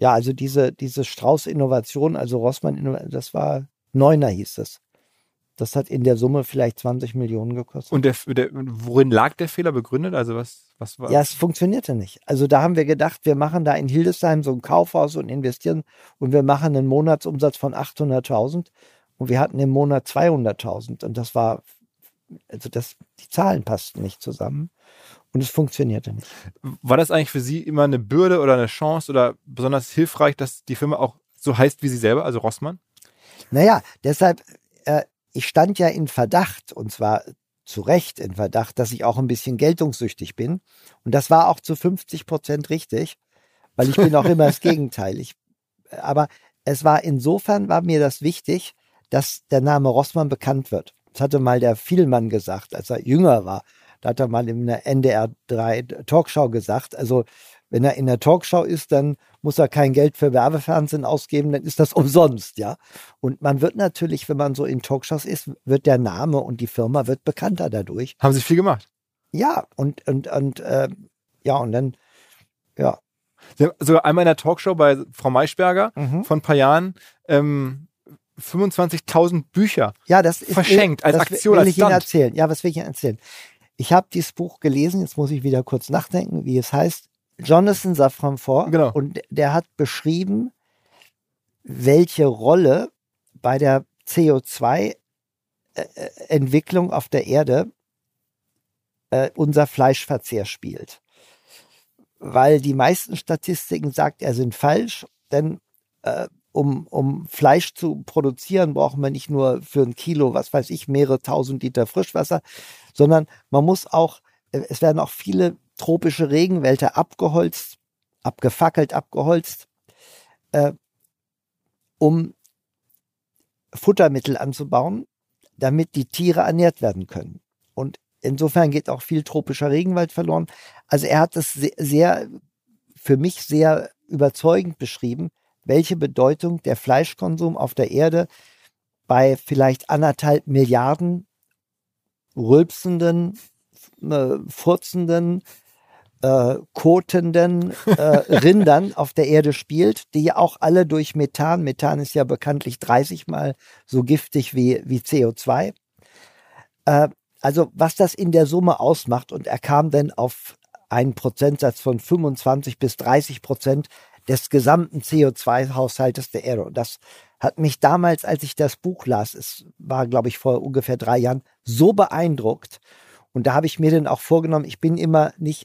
Ja, also diese Strauß-Innovation, also Rossmann, das war Neuner hieß es. Das hat in der Summe vielleicht 20 Millionen gekostet. Und worin lag der Fehler begründet? Also was war? Ja, es funktionierte nicht. Also da haben wir gedacht, wir machen da in Hildesheim so ein Kaufhaus und investieren und wir machen einen Monatsumsatz von 800.000 und wir hatten im Monat 200.000 und das war, also die Zahlen passten nicht zusammen und es funktionierte nicht. War das eigentlich für Sie immer eine Bürde oder eine Chance oder besonders hilfreich, dass die Firma auch so heißt wie Sie selber, also Rossmann? Naja, deshalb, ich stand ja in Verdacht und zwar zu Recht in Verdacht, dass ich auch ein bisschen geltungssüchtig bin. Und das war auch zu 50% richtig, weil ich bin auch immer das Gegenteil. Aber insofern war mir das wichtig, dass der Name Rossmann bekannt wird. Das hatte mal der Vielmann gesagt, als er jünger war. Da hat er mal in der NDR 3 Talkshow gesagt, also wenn er in der Talkshow ist, dann muss er kein Geld für Werbefernsehen ausgeben, dann ist das umsonst, ja. Und man wird natürlich, wenn man so in Talkshows ist, wird der Name und die Firma wird bekannter dadurch. Haben Sie viel gemacht? Ja, und dann, ja. Sie haben sogar einmal in der Talkshow bei Frau Maischberger vor ein paar Jahren 25.000 Bücher verschenkt als Aktion, will ich Ihnen als erzählen. Ja, was will ich Ihnen erzählen? Ich habe dieses Buch gelesen, jetzt muss ich wieder kurz nachdenken, wie es heißt. Jonathan Safran Foer. Genau. Und der hat beschrieben, welche Rolle bei der CO2-Entwicklung auf der Erde unser Fleischverzehr spielt. Weil die meisten Statistiken, sagt er, sind falsch, denn um Fleisch zu produzieren, braucht man nicht nur für ein Kilo, was weiß ich, mehrere tausend Liter Frischwasser, sondern man muss auch, es werden auch viele tropische Regenwälder abgeholzt, um Futtermittel anzubauen, damit die Tiere ernährt werden können. Und insofern geht auch viel tropischer Regenwald verloren. Also er hat das für mich sehr überzeugend beschrieben, welche Bedeutung der Fleischkonsum auf der Erde bei vielleicht 1,5 Milliarden rülpsenden, furzenden, kotenden Rindern auf der Erde spielt, die ja auch alle durch Methan ist ja bekanntlich 30 Mal so giftig wie CO2. Also was das in der Summe ausmacht, und er kam dann auf einen Prozentsatz von 25-30% des gesamten CO2-Haushaltes der Erde. Und das hat mich damals, als ich das Buch las, es war, glaube ich, vor ungefähr 3 Jahren, so beeindruckt. Und da habe ich mir dann auch vorgenommen, ich bin immer nicht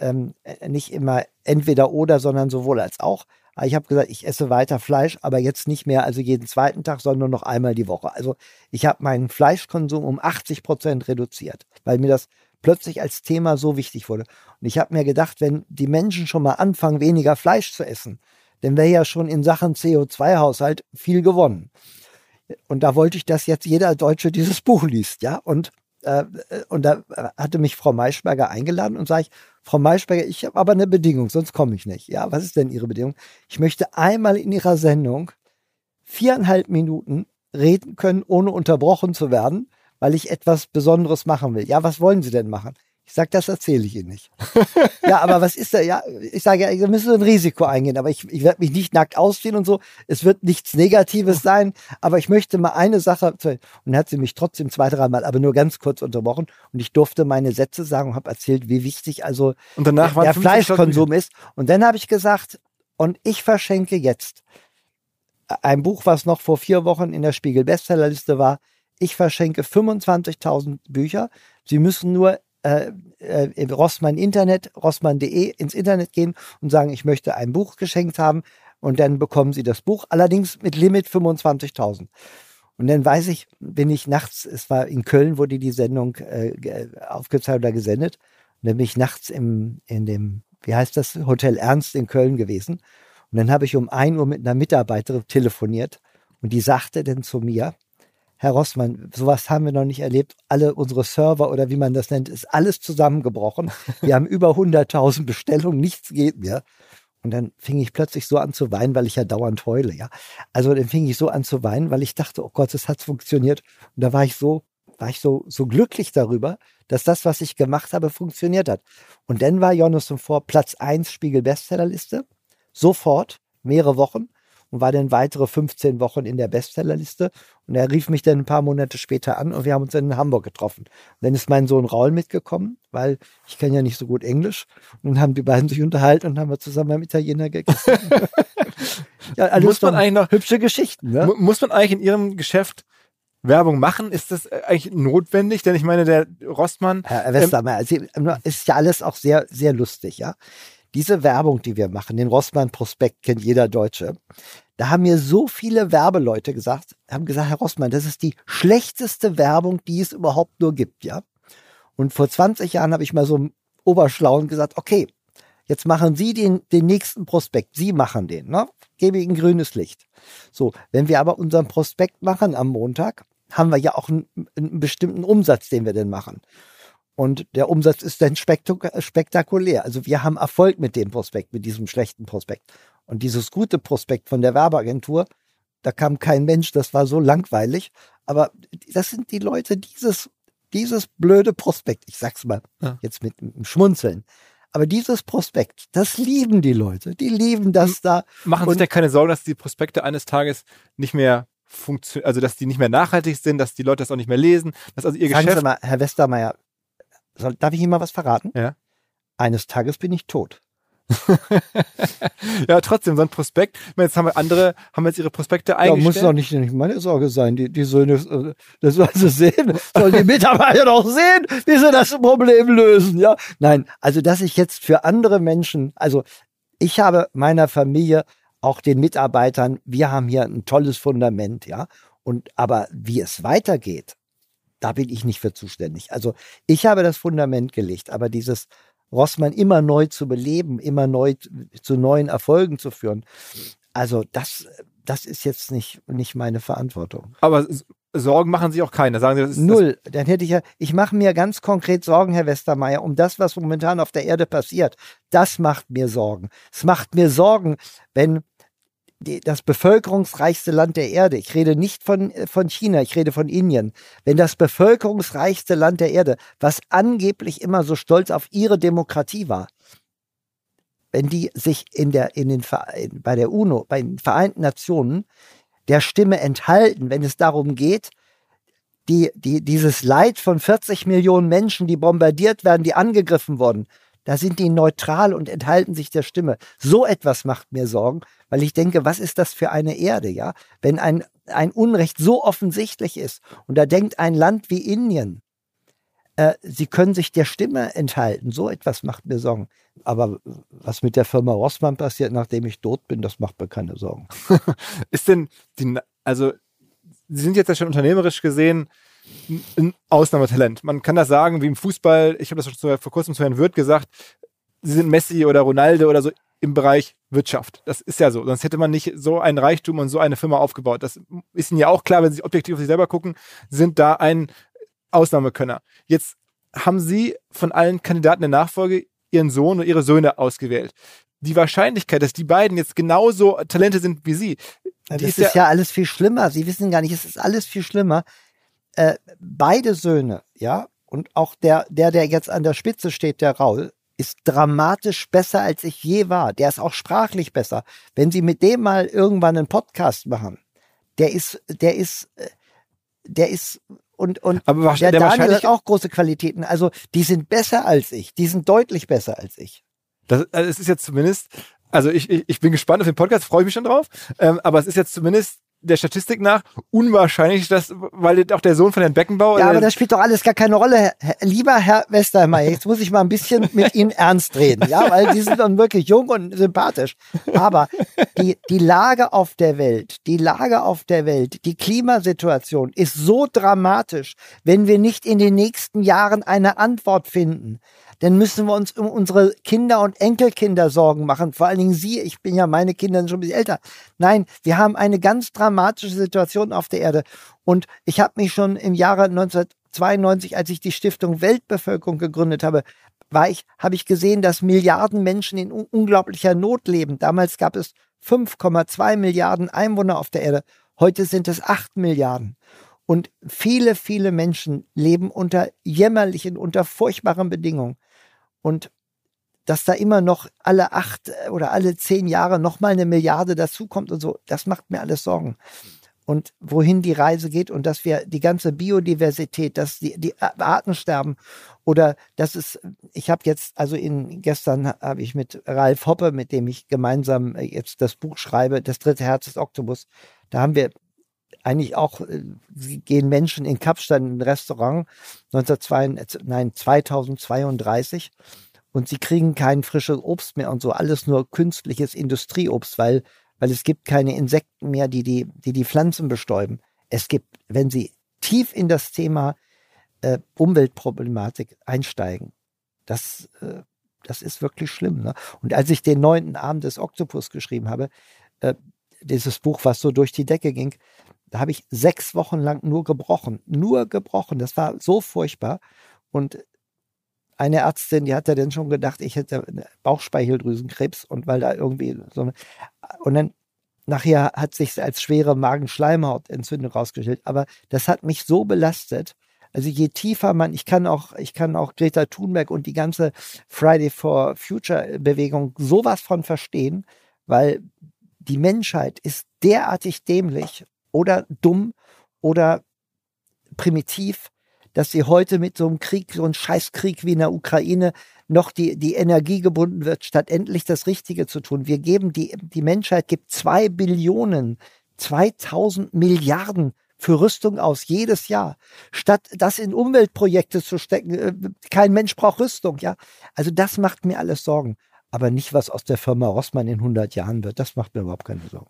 immer entweder oder, sondern sowohl als auch. Aber ich habe gesagt, ich esse weiter Fleisch, aber jetzt nicht mehr, also jeden zweiten Tag, sondern nur noch einmal die Woche. Also ich habe meinen Fleischkonsum um 80% reduziert, weil mir das plötzlich als Thema so wichtig wurde. Und ich habe mir gedacht, wenn die Menschen schon mal anfangen, weniger Fleisch zu essen, dann wäre ja schon in Sachen CO2-Haushalt viel gewonnen. Und da wollte ich, dass jetzt jeder Deutsche dieses Buch liest, ja. Und da hatte mich Frau Maischberger eingeladen und sage ich, Frau Maischberger, ich habe aber eine Bedingung, sonst komme ich nicht. Ja, was ist denn Ihre Bedingung? Ich möchte einmal in Ihrer Sendung 4,5 Minuten reden können, ohne unterbrochen zu werden, weil ich etwas Besonderes machen will. Ja, was wollen Sie denn machen? Ich sage, das erzähle ich Ihnen nicht. Ja, aber was ist da? Ja, ich sage, ja, da müssen Sie ein Risiko eingehen, aber ich werde mich nicht nackt ausziehen und so. Es wird nichts Negatives sein, aber ich möchte mal eine Sache. Und dann hat sie mich trotzdem 2-3 Mal, aber nur ganz kurz unterbrochen und ich durfte meine Sätze sagen und habe erzählt, wie wichtig also und danach der Fleischkonsum ist. Und dann habe ich gesagt, und ich verschenke jetzt ein Buch, was noch vor 4 Wochen in der Spiegel-Bestsellerliste war. Ich verschenke 25.000 Bücher. Sie müssen nur rossmann.de ins Internet gehen und sagen, ich möchte ein Buch geschenkt haben und dann bekommen Sie das Buch, allerdings mit Limit 25.000. Und dann weiß ich, bin ich nachts, es war in Köln, wurde die Sendung aufgezeichnet oder gesendet, und dann bin ich nachts in dem, wie heißt das, Hotel Ernst in Köln gewesen und dann habe ich um 1 Uhr mit einer Mitarbeiterin telefoniert und die sagte dann zu mir, Herr Rossmann, sowas haben wir noch nicht erlebt. Alle unsere Server oder wie man das nennt, ist alles zusammengebrochen. Wir haben über 100.000 Bestellungen, nichts geht mehr. Und dann fing ich plötzlich so an zu weinen, weil ich ja dauernd heule, ja. Also dann fing ich so an zu weinen, weil ich dachte, oh Gott, es hat funktioniert. Und da war ich so glücklich darüber, dass das, was ich gemacht habe, funktioniert hat. Und dann war Jonathan Foer Platz 1 Spiegel-Bestsellerliste. Sofort. mehrere Wochen und war dann weitere 15 Wochen in der Bestsellerliste. Und er rief mich dann ein paar Monate später an und wir haben uns dann in Hamburg getroffen. Und dann ist mein Sohn Raul mitgekommen, weil ich kann ja nicht so gut Englisch. Und dann haben die beiden sich unterhalten und haben wir zusammen beim Italiener gegessen. Ja, alles muss man eigentlich noch hübsche Geschichten. Ne? Muss man eigentlich in Ihrem Geschäft Werbung machen? Ist das eigentlich notwendig? Denn ich meine, der Rossmann... Herr Westermeier, ist ja alles auch sehr, sehr lustig, ja. Diese Werbung, die wir machen, den Rossmann-Prospekt kennt jeder Deutsche. Da haben mir so viele Werbeleute haben gesagt, Herr Rossmann, das ist die schlechteste Werbung, die es überhaupt nur gibt, ja. Und vor 20 Jahren habe ich mal so im Oberschlauen gesagt, okay, jetzt machen Sie den nächsten Prospekt. Sie machen den, ne? Gebe Ihnen grünes Licht. So, wenn wir aber unseren Prospekt machen am Montag, haben wir ja auch einen bestimmten Umsatz, den wir denn machen. Und der Umsatz ist dann spektakulär. Also wir haben Erfolg mit dem Prospekt, mit diesem schlechten Prospekt. Und dieses gute Prospekt von der Werbeagentur, da kam kein Mensch, das war so langweilig. Aber das sind die Leute, dieses blöde Prospekt, ich sag's mal jetzt mit einem Schmunzeln. Aber dieses Prospekt, das lieben die Leute. Die lieben das da. Machen sich ja keine Sorgen, dass die Prospekte eines Tages nicht mehr funktionieren, also dass die nicht mehr nachhaltig sind, dass die Leute das auch nicht mehr lesen, dass also ihr Sagen Geschäft... Sie mal, Herr Westermeier, darf ich Ihnen mal was verraten? Ja. Eines Tages bin ich tot. Ja, trotzdem, so ein Prospekt. Ich meine, jetzt haben jetzt ihre Prospekte eingestellt. Ja, muss doch nicht meine Sorge sein. Die Söhne, das sollen sie sehen. Sollen die Mitarbeiter doch sehen, wie sie das Problem lösen, ja? Nein, also, dass ich jetzt für andere Menschen, also, ich habe meiner Familie, auch den Mitarbeitern, wir haben hier ein tolles Fundament, ja? Aber wie es weitergeht, da bin ich nicht für zuständig. Also, ich habe das Fundament gelegt, aber dieses Rossmann immer neu zu beleben, immer neu zu neuen Erfolgen zu führen. Also das ist jetzt nicht meine Verantwortung. Aber Sorgen machen sich auch keine. Sagen Sie, das ist null. Dann ich mache mir ganz konkret Sorgen, Herr Westermeier, um das, was momentan auf der Erde passiert. Das macht mir Sorgen. Es macht mir Sorgen, wenn das bevölkerungsreichste Land der Erde, ich rede nicht von China, ich rede von Indien, wenn das bevölkerungsreichste Land der Erde, was angeblich immer so stolz auf ihre Demokratie war, wenn die sich bei der UNO, bei den Vereinten Nationen der Stimme enthalten, wenn es darum geht, dieses Leid von 40 Millionen Menschen, die bombardiert werden, die angegriffen wurden, da sind die neutral und enthalten sich der Stimme. So etwas macht mir Sorgen, weil ich denke, was ist das für eine Erde, ja? Wenn ein Unrecht so offensichtlich ist und da denkt ein Land wie Indien, sie können sich der Stimme enthalten. So etwas macht mir Sorgen. Aber was mit der Firma Rossmann passiert, nachdem ich tot bin, das macht mir keine Sorgen. Ist denn also Sie sind jetzt ja schon unternehmerisch gesehen ein Ausnahmetalent. Man kann das sagen, wie im Fußball, ich habe das schon vor kurzem zu Herrn Wirth gesagt, Sie sind Messi oder Ronaldo oder so im Bereich Wirtschaft. Das ist ja so. Sonst hätte man nicht so einen Reichtum und so eine Firma aufgebaut. Das ist Ihnen ja auch klar, wenn Sie objektiv auf sich selber gucken, sind da ein Ausnahmekönner. Jetzt haben Sie von allen Kandidaten der Nachfolge Ihren Sohn und Ihre Söhne ausgewählt. Die Wahrscheinlichkeit, dass die beiden jetzt genauso Talente sind wie Sie, das ist ja alles viel schlimmer. Sie wissen gar nicht, es ist alles viel schlimmer. Beide Söhne, ja, und auch der jetzt an der Spitze steht, der Raul, ist dramatisch besser, als ich je war. Der ist auch sprachlich besser. Wenn Sie mit dem mal irgendwann einen Podcast machen, der ist aber der Daniel hat auch große Qualitäten. Also die sind besser als ich. Die sind deutlich besser als ich. Es ist jetzt zumindest, also ich bin gespannt auf den Podcast, freue mich schon drauf, aber es ist jetzt zumindest der Statistik nach unwahrscheinlich, weil auch der Sohn von Herrn Beckenbauer... Ja, aber das spielt doch alles gar keine Rolle. Lieber Herr Westermeier, jetzt muss ich mal ein bisschen mit Ihnen ernst reden, ja, weil die sind dann wirklich jung und sympathisch. Aber die Lage auf der Welt, die Klimasituation ist so dramatisch, wenn wir nicht in den nächsten Jahren eine Antwort finden, dann müssen wir uns um unsere Kinder und Enkelkinder Sorgen machen. Vor allen Dingen Sie, ich bin ja, meine Kinder sind schon ein bisschen älter. Nein, wir haben eine ganz dramatische Situation auf der Erde. Und ich habe mich schon im Jahre 1992, als ich die Stiftung Weltbevölkerung gegründet habe, habe ich gesehen, dass Milliarden Menschen in unglaublicher Not leben. Damals gab es 5,2 Milliarden Einwohner auf der Erde. Heute sind es 8 Milliarden. Und viele, viele Menschen leben unter jämmerlichen, unter furchtbaren Bedingungen. Und dass da immer noch alle 8 oder alle 10 Jahre nochmal 1 Milliarde dazukommt und so, das macht mir alles Sorgen. Und wohin die Reise geht und dass wir die ganze Biodiversität, dass die Arten sterben oder dass es, ich habe jetzt, also gestern habe ich mit Ralf Hoppe, mit dem ich gemeinsam jetzt das Buch schreibe, Das dritte Herz des Oktopus, da haben wir eigentlich auch, gehen Menschen in Kapstadt in ein Restaurant 2032 und sie kriegen kein frisches Obst mehr und so, alles nur künstliches Industrieobst, weil es gibt keine Insekten mehr, die Pflanzen bestäuben. Es gibt, wenn sie tief in das Thema Umweltproblematik einsteigen, das ist wirklich schlimm. Ne? Und als ich den 9. Arm des Oktopus geschrieben habe, dieses Buch, was so durch die Decke ging, da habe ich 6 Wochen lang nur gebrochen. Das war so furchtbar. Und eine Ärztin, die hat ja dann schon gedacht, ich hätte Bauchspeicheldrüsenkrebs und weil da irgendwie so und dann nachher hat sich als schwere Magenschleimhautentzündung rausgestellt. Aber das hat mich so belastet. Also je tiefer ich kann auch Greta Thunberg und die ganze Friday for Future Bewegung sowas von verstehen, weil die Menschheit ist derartig dämlich oder dumm oder primitiv, dass sie heute mit so einem Krieg, so einem Scheißkrieg wie in der Ukraine, noch die Energie gebunden wird, statt endlich das Richtige zu tun. Wir geben, die Menschheit gibt 2 Billionen, 2000 Milliarden für Rüstung aus, jedes Jahr. Statt das in Umweltprojekte zu stecken, kein Mensch braucht Rüstung, ja. Also das macht mir alles Sorgen. Aber nicht, was aus der Firma Rossmann in 100 Jahren wird. Das macht mir überhaupt keine Sorgen.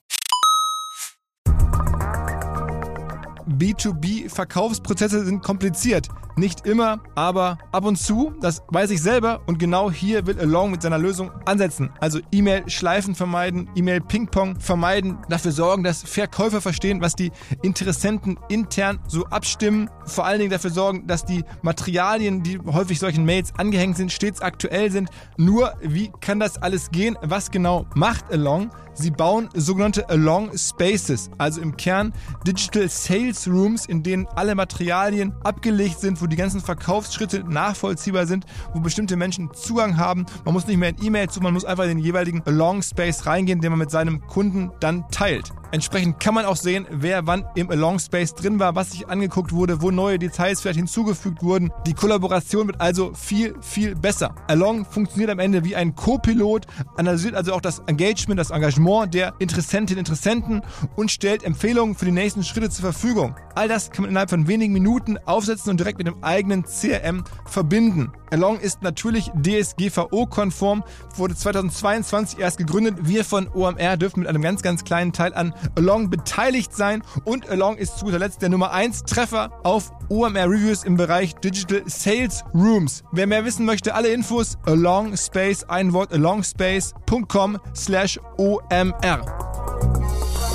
B2B-Verkaufsprozesse sind kompliziert. Nicht immer, aber ab und zu, das weiß ich selber und genau hier will Along mit seiner Lösung ansetzen. Also E-Mail-Schleifen vermeiden, E-Mail-Ping-Pong vermeiden, dafür sorgen, dass Verkäufer verstehen, was die Interessenten intern so abstimmen, vor allen Dingen dafür sorgen, dass die Materialien, die häufig solchen Mails angehängt sind, stets aktuell sind. Nur, wie kann das alles gehen? Was genau macht Along? Sie bauen sogenannte Along Spaces, also im Kern Digital Sales Rooms, in denen alle Materialien abgelegt sind, wo die ganzen Verkaufsschritte nachvollziehbar sind, wo bestimmte Menschen Zugang haben. Man muss nicht mehr in E-Mails suchen, man muss einfach in den jeweiligen Along Space reingehen, den man mit seinem Kunden dann teilt. Entsprechend kann man auch sehen, wer wann im Along Space drin war, was sich angeguckt wurde, wo neue Details vielleicht hinzugefügt wurden. Die Kollaboration wird also viel, viel besser. Along funktioniert am Ende wie ein Co-Pilot, analysiert also auch das Engagement, das Engagement der Interessentinnen und Interessenten und stellt Empfehlungen für die nächsten Schritte zur Verfügung. All das kann man innerhalb von wenigen Minuten aufsetzen und direkt mit dem eigenen CRM verbinden. Along ist natürlich DSGVO-konform, wurde 2022 erst gegründet. Wir von OMR dürfen mit einem ganz, ganz kleinen Teil an Along beteiligt sein und Along ist zu guter Letzt der Nummer 1 Treffer auf OMR Reviews im Bereich Digital Sales Rooms. Wer mehr wissen möchte, alle Infos Along Space, ein Wort alongspace.com/OMR.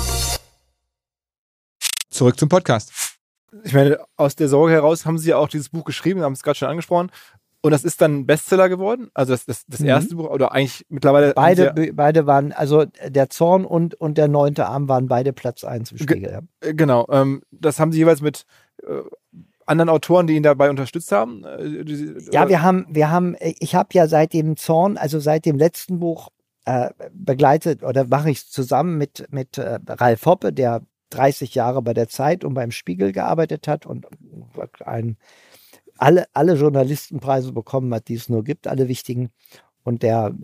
Zurück zum Podcast. Ich meine, aus der Sorge heraus haben Sie ja auch dieses Buch geschrieben, haben es gerade schon angesprochen. Und das ist dann Bestseller geworden? Also das erste Buch oder eigentlich mittlerweile... Beide waren, also der Zorn und der 9. Arm waren beide Platz 1 im Spiegel. Genau. Das haben Sie jeweils mit anderen Autoren, die ihn dabei unterstützt haben? Ja, ich habe ja seit dem Zorn, also seit dem letzten Buch begleitet oder mache ich es zusammen mit Ralf Hoppe, der 30 Jahre bei der Zeit und beim Spiegel gearbeitet hat und alle Journalistenpreise bekommen hat, die es nur gibt, alle wichtigen. Und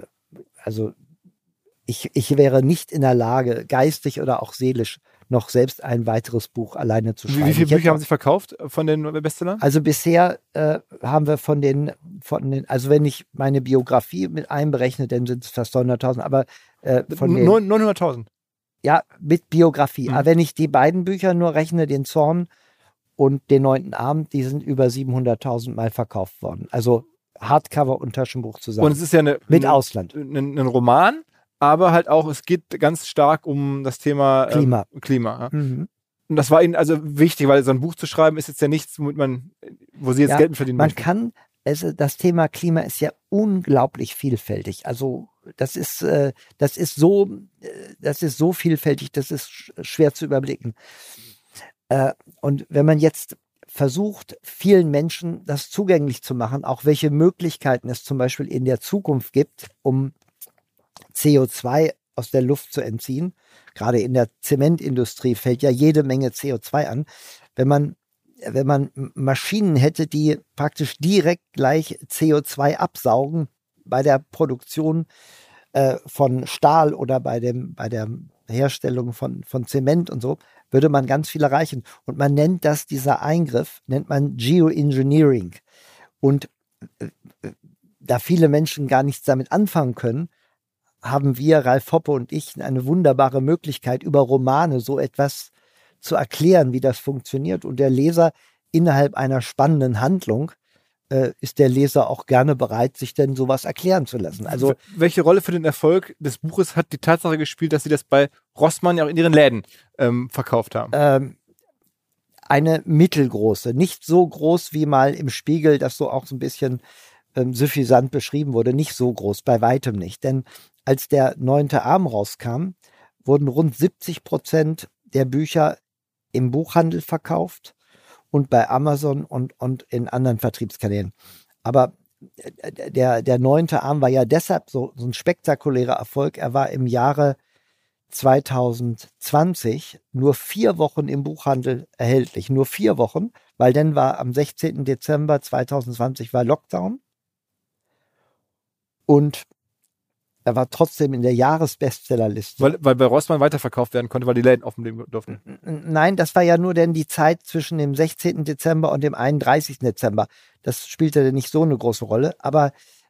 ich wäre nicht in der Lage, geistig oder auch seelisch, noch selbst ein weiteres Buch alleine zu schreiben. Wie viele Bücher haben Sie verkauft von den Bestsellern? Also bisher haben wir von den, also wenn ich meine Biografie mit einberechne, dann sind es fast 900.000, aber von den... 900.000? Ja, mit Biografie. Aber wenn ich die beiden Bücher nur rechne, den Zorn und den 9. Arm, die sind über 700.000 Mal verkauft worden. Also Hardcover und Taschenbuch zusammen. Und es ist ja mit Ausland. Ein Roman, aber halt auch, es geht ganz stark um das Thema Klima. Ja. Mhm. Und das war Ihnen also wichtig, weil so ein Buch zu schreiben ist jetzt ja nichts, wo Sie jetzt Geld mit verdienen möchten. Das Thema Klima ist ja unglaublich vielfältig. Also das ist so vielfältig, das ist schwer zu überblicken. Und wenn man jetzt versucht, vielen Menschen das zugänglich zu machen, auch welche Möglichkeiten es zum Beispiel in der Zukunft gibt, um CO2 aus der Luft zu entziehen. Gerade in der Zementindustrie fällt ja jede Menge CO2 an. Wenn man Maschinen hätte, die praktisch direkt gleich CO2 absaugen bei der Produktion von Stahl oder bei der Herstellung von Zement und so, würde man ganz viel erreichen. Und man nennt das, dieser Eingriff, nennt man Geoengineering. Und da viele Menschen gar nichts damit anfangen können, haben wir, Ralf Hoppe und ich, eine wunderbare Möglichkeit, über Romane so etwas zu erklären, wie das funktioniert. Und der Leser innerhalb einer spannenden Handlung ist der Leser auch gerne bereit, sich denn sowas erklären zu lassen. Also, welche Rolle für den Erfolg des Buches hat die Tatsache gespielt, dass Sie das bei Rossmann ja auch in Ihren Läden verkauft haben? Eine mittelgroße, nicht so groß wie mal im Spiegel, das so auch so ein bisschen suffisant beschrieben wurde, nicht so groß, bei weitem nicht. Denn als der 9. Arm rauskam, wurden rund 70% der Bücher im Buchhandel verkauft und bei Amazon und in anderen Vertriebskanälen. Aber der 9. Arm war ja deshalb so ein spektakulärer Erfolg. Er war im Jahre 2020 nur 4 Wochen im Buchhandel erhältlich. Nur 4 Wochen, weil dann war am 16. Dezember 2020 war Lockdown. Und er war trotzdem in der Jahresbestsellerliste. Weil bei Rossmann weiterverkauft werden konnte, weil die Läden offen bleiben durften. Nein, das war ja nur denn die Zeit zwischen dem 16. Dezember und dem 31. Dezember. Das spielte nicht so eine große Rolle. Aber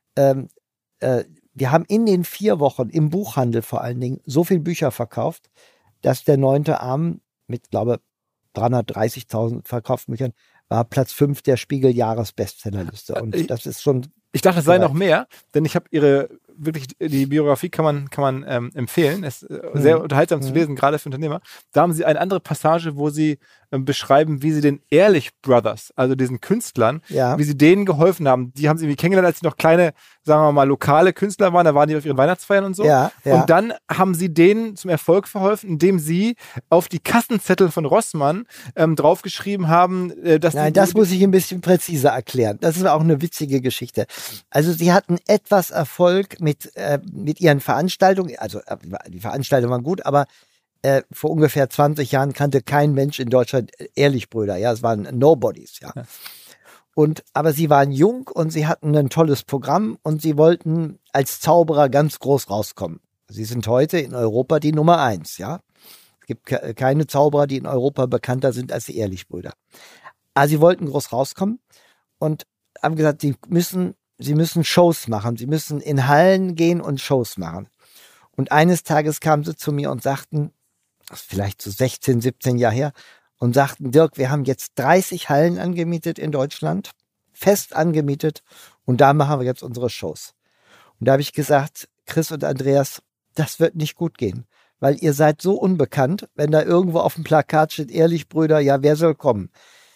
wir haben in den 4 Wochen im Buchhandel vor allen Dingen so viele Bücher verkauft, dass der 9. Arm mit, glaube ich, 330.000 verkauften Büchern war Platz 5 der Spiegel-Jahresbestsellerliste. Und das ist schon... Ich dachte, es sei noch mehr, denn ich habe die Biografie kann man empfehlen. Es ist sehr unterhaltsam zu lesen, gerade für Unternehmer. Da haben Sie eine andere Passage, wo Sie beschreiben, wie Sie den Ehrlich Brothers, also diesen Künstlern, wie Sie denen geholfen haben. Die haben Sie irgendwie kennengelernt, als sie noch kleine, sagen wir mal, lokale Künstler waren. Da waren die auf ihren Weihnachtsfeiern und so. Ja. Und dann haben Sie denen zum Erfolg verholfen, indem Sie auf die Kassenzettel von Rossmann draufgeschrieben haben, dass... Nein, das muss ich ein bisschen präziser erklären. Das ist auch eine witzige Geschichte. Also Sie hatten etwas Erfolg mit ihren Veranstaltungen, also die Veranstaltungen waren gut, aber vor ungefähr 20 Jahren kannte kein Mensch in Deutschland Ehrlich-Brüder, ja, es waren Nobodies, ja. Aber sie waren jung und sie hatten ein tolles Programm und sie wollten als Zauberer ganz groß rauskommen. Sie sind heute in Europa die Nummer 1, ja. Es gibt keine Zauberer, die in Europa bekannter sind als die Ehrlich-Brüder. Aber sie wollten groß rauskommen und haben gesagt, sie müssen Shows machen. Sie müssen in Hallen gehen und Shows machen. Und eines Tages kamen sie zu mir und sagten, das ist vielleicht so 16, 17 Jahre her, und sagten, Dirk, wir haben jetzt 30 Hallen angemietet in Deutschland, fest angemietet, und da machen wir jetzt unsere Shows. Und da habe ich gesagt, Chris und Andreas, das wird nicht gut gehen, weil ihr seid so unbekannt, wenn da irgendwo auf dem Plakat steht, Ehrlich Brüder, ja, wer soll kommen?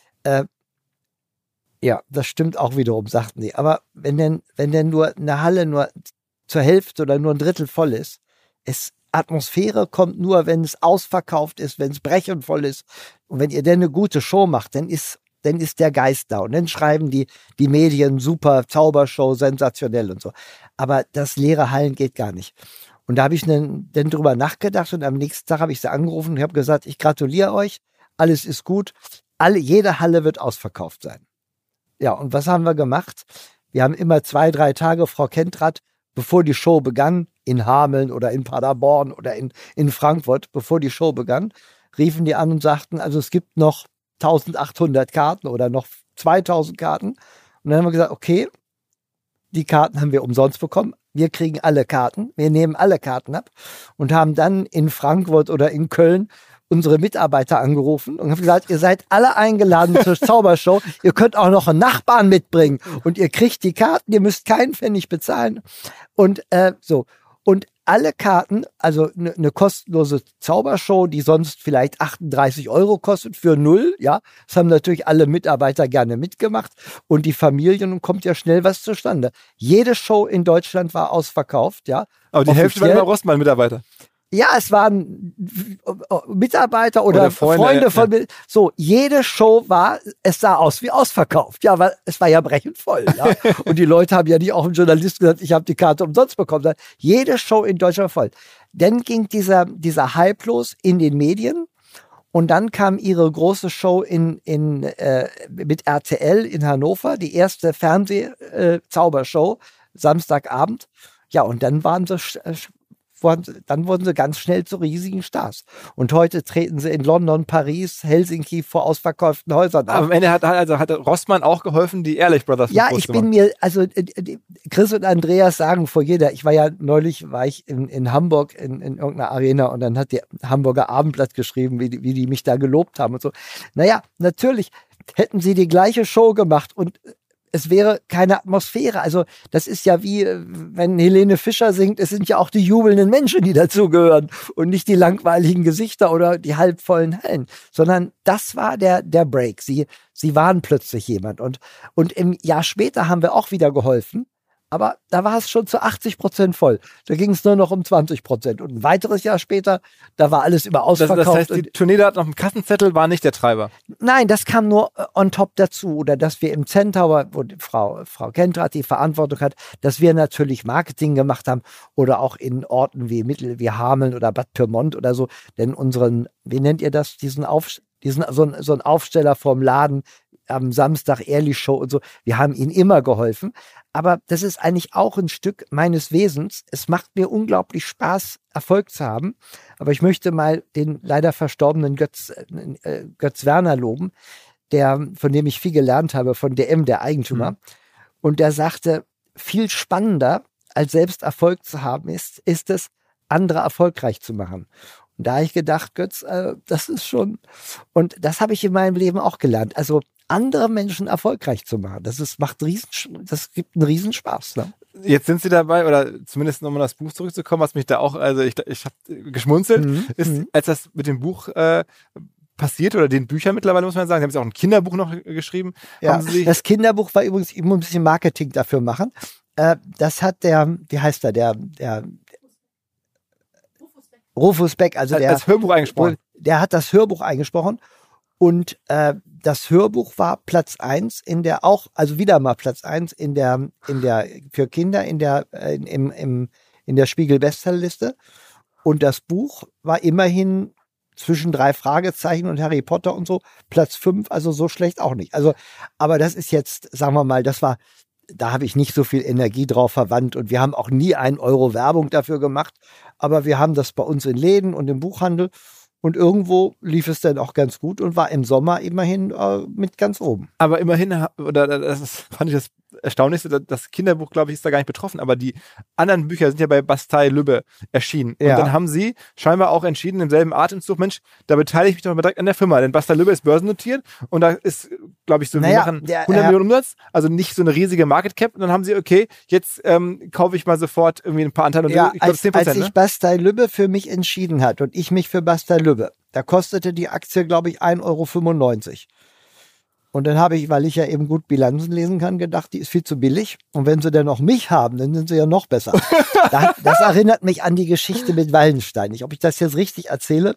Ja, das stimmt auch wiederum, sagten die. Aber wenn denn nur eine Halle nur zur Hälfte oder nur ein Drittel voll ist, Atmosphäre kommt nur, wenn es ausverkauft ist, wenn es brechend voll ist. Und wenn ihr denn eine gute Show macht, dann ist der Geist da. Und dann schreiben die Medien, super, Zaubershow, sensationell und so. Aber das leere Hallen geht gar nicht. Und da habe ich dann drüber nachgedacht und am nächsten Tag habe ich sie angerufen und habe gesagt, ich gratuliere euch, alles ist gut, jede Halle wird ausverkauft sein. Ja, und was haben wir gemacht? Wir haben immer 2-3 Tage, Frau Kentrath, bevor die Show begann, in Hameln oder in Paderborn oder in Frankfurt, bevor die Show begann, riefen die an und sagten, also es gibt noch 1800 Karten oder noch 2000 Karten. Und dann haben wir gesagt, okay, die Karten haben wir umsonst bekommen. Wir kriegen alle Karten. Wir nehmen alle Karten ab und haben dann in Frankfurt oder in Köln unsere Mitarbeiter angerufen und haben gesagt, ihr seid alle eingeladen zur Zaubershow. Ihr könnt auch noch einen Nachbarn mitbringen und ihr kriegt die Karten. Ihr müsst keinen Pfennig bezahlen. Und so. Und alle Karten, also eine kostenlose Zaubershow, die sonst vielleicht 38 € kostet für 0, ja, das haben natürlich alle Mitarbeiter gerne mitgemacht und die Familien, und kommt ja schnell was zustande. Jede Show in Deutschland war ausverkauft, ja. Aber die Hälfte waren immer Rossmann-Mitarbeiter. Ja, es waren Mitarbeiter oder Freunde von mir. So, jede Show es sah aus wie ausverkauft. Ja, weil es war ja brechend voll. Ja? Und die Leute haben ja nicht auch einem Journalisten gesagt, ich habe die Karte umsonst bekommen. Jede Show in Deutschland voll. Dann ging dieser Hype los in den Medien. Und dann kam ihre große Show mit RTL in Hannover, die erste Fernseh-Zaubershow, Samstagabend. Ja, und dann wurden sie ganz schnell zu riesigen Stars. Und heute treten sie in London, Paris, Helsinki vor ausverkauften Häusern auf. Aber am Ende hat Rossmann auch geholfen, die Ehrlich Brothers Ja, ich bin mir, also Chris und Andreas sagen vor ich war ja neulich in Hamburg in irgendeiner Arena und dann hat die Hamburger Abendblatt geschrieben, wie die mich da gelobt haben und so. Naja, natürlich hätten sie die gleiche Show gemacht und es wäre keine Atmosphäre. Also das ist ja wie, wenn Helene Fischer singt, es sind ja auch die jubelnden Menschen, die dazugehören und nicht die langweiligen Gesichter oder die halbvollen Hallen, sondern das war der Break. Sie waren plötzlich jemand und im Jahr später haben wir auch wieder geholfen, aber da war es schon zu 80% voll. Da ging es nur noch um 20%. Und ein weiteres Jahr später, da war alles über ausverkauft. Das heißt, die Tournee da auf dem Kassenzettel war nicht der Treiber? Nein, das kam nur on top dazu. Oder dass wir im Centaur, wo die Frau Kentrat die Verantwortung hat, dass wir natürlich Marketing gemacht haben oder auch in Orten wie Hameln oder Bad Pyrmont oder so. Denn wie nennt ihr das, so ein Aufsteller vorm Laden am Samstag, Ehrlich Show und so. Wir haben ihnen immer geholfen. Aber das ist eigentlich auch ein Stück meines Wesens. Es macht mir unglaublich Spaß, Erfolg zu haben. Aber ich möchte mal den leider verstorbenen Götz Werner loben, von dem ich viel gelernt habe, von DM, der Eigentümer. Und der sagte, viel spannender als selbst Erfolg zu haben ist es, andere erfolgreich zu machen. Und da habe ich gedacht, Götz, das ist schon, und das habe ich in meinem Leben auch gelernt. Also andere Menschen erfolgreich zu machen. Das gibt einen Riesenspaß. Ne? Jetzt sind Sie dabei, oder zumindest nochmal das Buch zurückzukommen, was mich da auch, also ich habe geschmunzelt, als das mit dem Buch passiert, oder den Büchern mittlerweile, muss man sagen. Sie haben jetzt auch ein Kinderbuch noch geschrieben. Ja, das Kinderbuch war übrigens, ich muss ein bisschen Marketing dafür machen. Das hat wie heißt der Rufus Beck, also als Hörbuch eingesprochen. Der hat das Hörbuch eingesprochen. Und das Hörbuch war Platz 1 wieder mal Platz 1 für Kinder in der Spiegel-Bestsellerliste. Und das Buch war immerhin zwischen 3 Fragezeichen und Harry Potter und so Platz 5, also so schlecht auch nicht. Also, aber das ist jetzt, sagen wir mal, da habe ich nicht so viel Energie drauf verwandt und wir haben auch nie 1 Euro Werbung dafür gemacht, aber wir haben das bei uns in Läden und im Buchhandel. Und irgendwo lief es dann auch ganz gut und war im Sommer immerhin mit ganz oben. Aber immerhin, fand ich das Erstaunlichste, das Kinderbuch, glaube ich, ist da gar nicht betroffen, aber die anderen Bücher sind ja bei Bastei-Lübbe erschienen. Ja. Und dann haben Sie scheinbar auch entschieden, im selben Atemzug, Mensch, da beteilige ich mich doch mal direkt an der Firma, denn Bastei-Lübbe ist börsennotiert und da ist, glaube ich, wir machen 100 Millionen Umsatz, also nicht so eine riesige Market Cap. Und dann haben Sie, okay, jetzt kaufe ich mal sofort irgendwie ein paar Anteile. Ja, ich glaube 10%. Als sich Bastei-Lübbe für mich entschieden hat und ich mich für Bastei-Lübbe, da kostete die Aktie, glaube ich, 1,95 €. Und dann habe ich, weil ich ja eben gut Bilanzen lesen kann, gedacht, die ist viel zu billig. Und wenn sie dann noch mich haben, dann sind sie ja noch besser. Das erinnert mich an die Geschichte mit Wallenstein. Ob ich das jetzt richtig erzähle.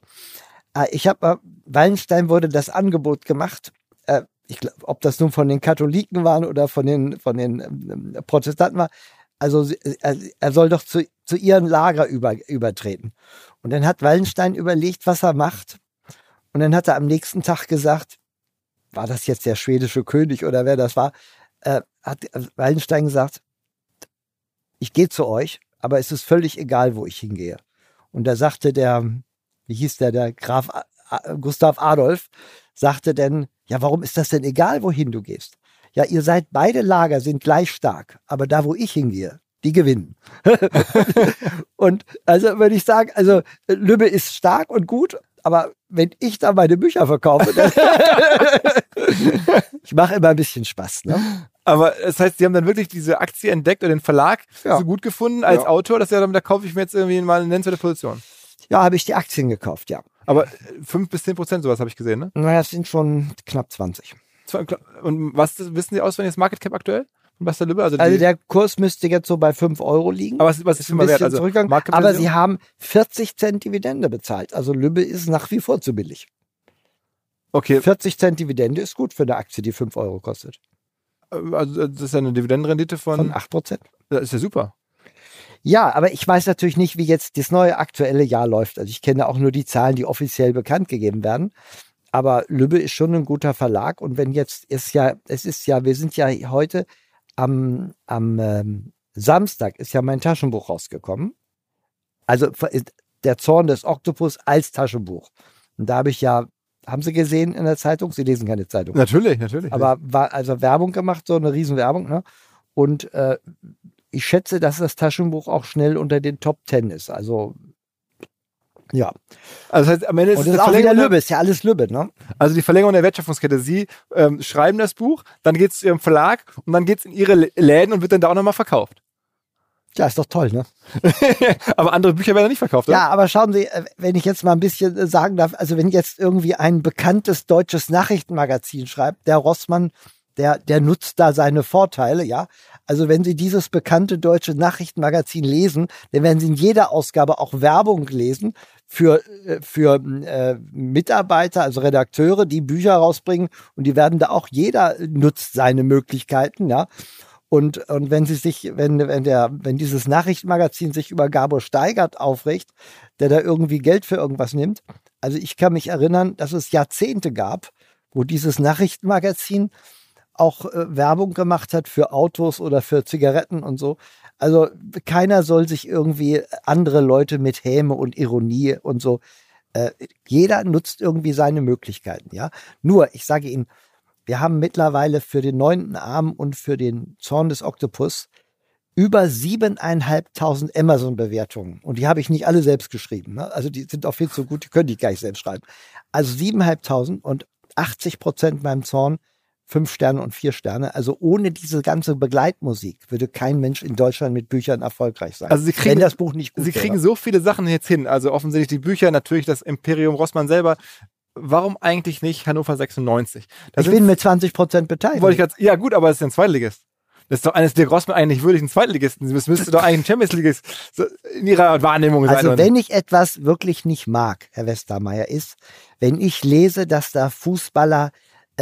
Wallenstein wurde das Angebot gemacht. Ich glaube, ob das nun von den Katholiken waren oder von den Protestanten war. Also er soll doch zu ihrem Lager übertreten. Und dann hat Wallenstein überlegt, was er macht. Und dann hat er am nächsten Tag gesagt, war das jetzt der schwedische König oder wer das war, hat Wallenstein gesagt, ich gehe zu euch, aber es ist völlig egal, wo ich hingehe. Und da sagte der Graf Gustav Adolf, sagte denn, ja, warum ist das denn egal, wohin du gehst? Ja, ihr seid, beide Lager sind gleich stark, aber da, wo ich hingehe, die gewinnen. Und also würde ich sagen, also Lübbe ist stark und gut, aber wenn ich da meine Bücher verkaufe, dann ich mache immer ein bisschen Spaß, ne? Aber das heißt, Sie haben dann wirklich diese Aktie entdeckt oder den Verlag so gut gefunden als Autor, dass da kaufe ich mir jetzt irgendwie mal eine nennenswerte Position. Ja, habe ich die Aktien gekauft, ja. Aber 5-10% sowas habe ich gesehen, ne? Naja, es sind schon knapp 20. Und was wissen Sie auswendig, das Market Cap aktuell? von Basta Lübbe? Also der Kurs müsste jetzt so bei 5 € liegen. Aber was ist immer wert? Also aber sie haben 40 Cent Dividende bezahlt. Also Lübbe ist nach wie vor zu billig. Okay. 40 Cent Dividende ist gut für eine Aktie, die 5 € kostet. Also das ist ja eine Dividendenrendite von 8%. Das ist ja super. Ja, aber ich weiß natürlich nicht, wie jetzt das neue aktuelle Jahr läuft. Also ich kenne auch nur die Zahlen, die offiziell bekannt gegeben werden. Aber Lübbe ist schon ein guter Verlag. Und wenn jetzt wir sind ja heute am Samstag ist ja mein Taschenbuch rausgekommen. Also der Zorn des Oktopus als Taschenbuch. Und da habe ich ja, haben Sie gesehen in der Zeitung? Sie lesen keine Zeitung. Natürlich. Aber war also Werbung gemacht, so eine Riesenwerbung, ne? Und ich schätze, dass das Taschenbuch auch schnell unter den Top 10 ist. Also, ja. Also das heißt, am Ende ist und das ist auch wieder Lübbe, ist ja alles Lübbe, ne? Also die Verlängerung der Wertschöpfungskette. Sie schreiben das Buch, dann geht es zu Ihrem Verlag und dann geht es in Ihre Läden und wird dann da auch nochmal verkauft. Ja, ist doch toll, ne? Aber andere Bücher werden nicht verkauft, oder? Ja, aber schauen Sie, wenn ich jetzt mal ein bisschen sagen darf, also wenn jetzt irgendwie ein bekanntes deutsches Nachrichtenmagazin schreibt, der Rossmann, der nutzt da seine Vorteile, ja. Also wenn Sie dieses bekannte deutsche Nachrichtenmagazin lesen, dann werden Sie in jeder Ausgabe auch Werbung lesen für Mitarbeiter, also Redakteure, die Bücher rausbringen und die werden da auch, jeder nutzt seine Möglichkeiten, ja. Und wenn dieses Nachrichtenmagazin sich über Gabor Steigert aufregt, der da irgendwie Geld für irgendwas nimmt, also ich kann mich erinnern, dass es Jahrzehnte gab, wo dieses Nachrichtenmagazin auch Werbung gemacht hat für Autos oder für Zigaretten und so. Also keiner soll sich irgendwie andere Leute mit Häme und Ironie und so. Jeder nutzt irgendwie seine Möglichkeiten, ja. Nur, ich sage Ihnen, wir haben mittlerweile für den 9. Arm und für den Zorn des Oktopus über 7.500 Amazon-Bewertungen. Und die habe ich nicht alle selbst geschrieben, ne? Also die sind auch viel zu gut, die können die gar nicht selbst schreiben. Also 7.500 und 80% beim Zorn 5 Sterne und 4 Sterne. Also ohne diese ganze Begleitmusik würde kein Mensch in Deutschland mit Büchern erfolgreich sein. Also wenn das Buch nicht gut Sie wäre. kriegen so viele Sachen jetzt hin. Also offensichtlich die Bücher, natürlich das Imperium Rossmann selber. Warum eigentlich nicht Hannover 96? Ich bin mit 20% beteiligt. Ja gut, aber es ist ein Zweitligist. Das ist doch eines der Rossmann eigentlich würdigen Zweitligisten. Das müsste doch eigentlich ein Champions League in Ihrer Wahrnehmung sein. Also wenn ich etwas wirklich nicht mag, Herr Westermeier, ist, wenn ich lese, dass da Fußballer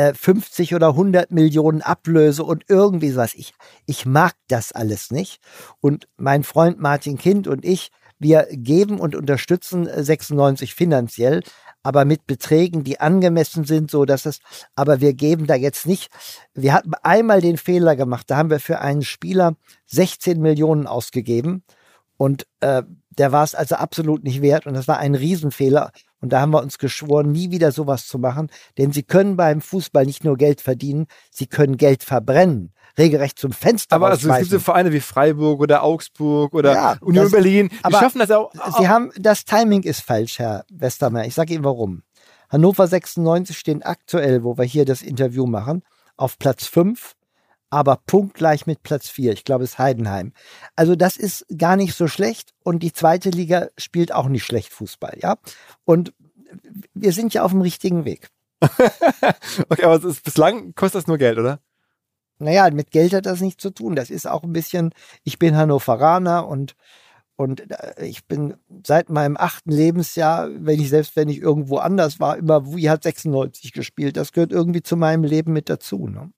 50 oder 100 Millionen Ablöse und irgendwie sowas. Ich mag das alles nicht. Und mein Freund Martin Kind und ich, wir geben und unterstützen 96 finanziell, aber mit Beträgen, die angemessen sind, so dass aber wir geben da jetzt nicht. Wir hatten einmal den Fehler gemacht, da haben wir für einen Spieler 16 Millionen ausgegeben und der war es also absolut nicht wert und das war ein Riesenfehler. Und da haben wir uns geschworen, nie wieder sowas zu machen, denn Sie können beim Fußball nicht nur Geld verdienen, Sie können Geld verbrennen, regelrecht zum Fenster aber also es gibt so Vereine wie Freiburg oder Augsburg oder Union Berlin, die schaffen das auch. Das Timing ist falsch, Herr Westermeier. Ich sage Ihnen warum. Hannover 96 stehen aktuell, wo wir hier das Interview machen, auf Platz 5, aber punktgleich mit Platz 4. Ich glaube, es ist Heidenheim. Also das ist gar nicht so schlecht und die zweite Liga spielt auch nicht schlecht Fußball, ja. Und wir sind ja auf dem richtigen Weg. Okay, aber bislang kostet das nur Geld, oder? Naja, mit Geld hat das nichts zu tun. Das ist auch ein bisschen, ich bin Hannoveraner und ich bin seit meinem 8. Lebensjahr, wenn ich irgendwo anders war, immer, wie hat 96 gespielt. Das gehört irgendwie zu meinem Leben mit dazu, ne?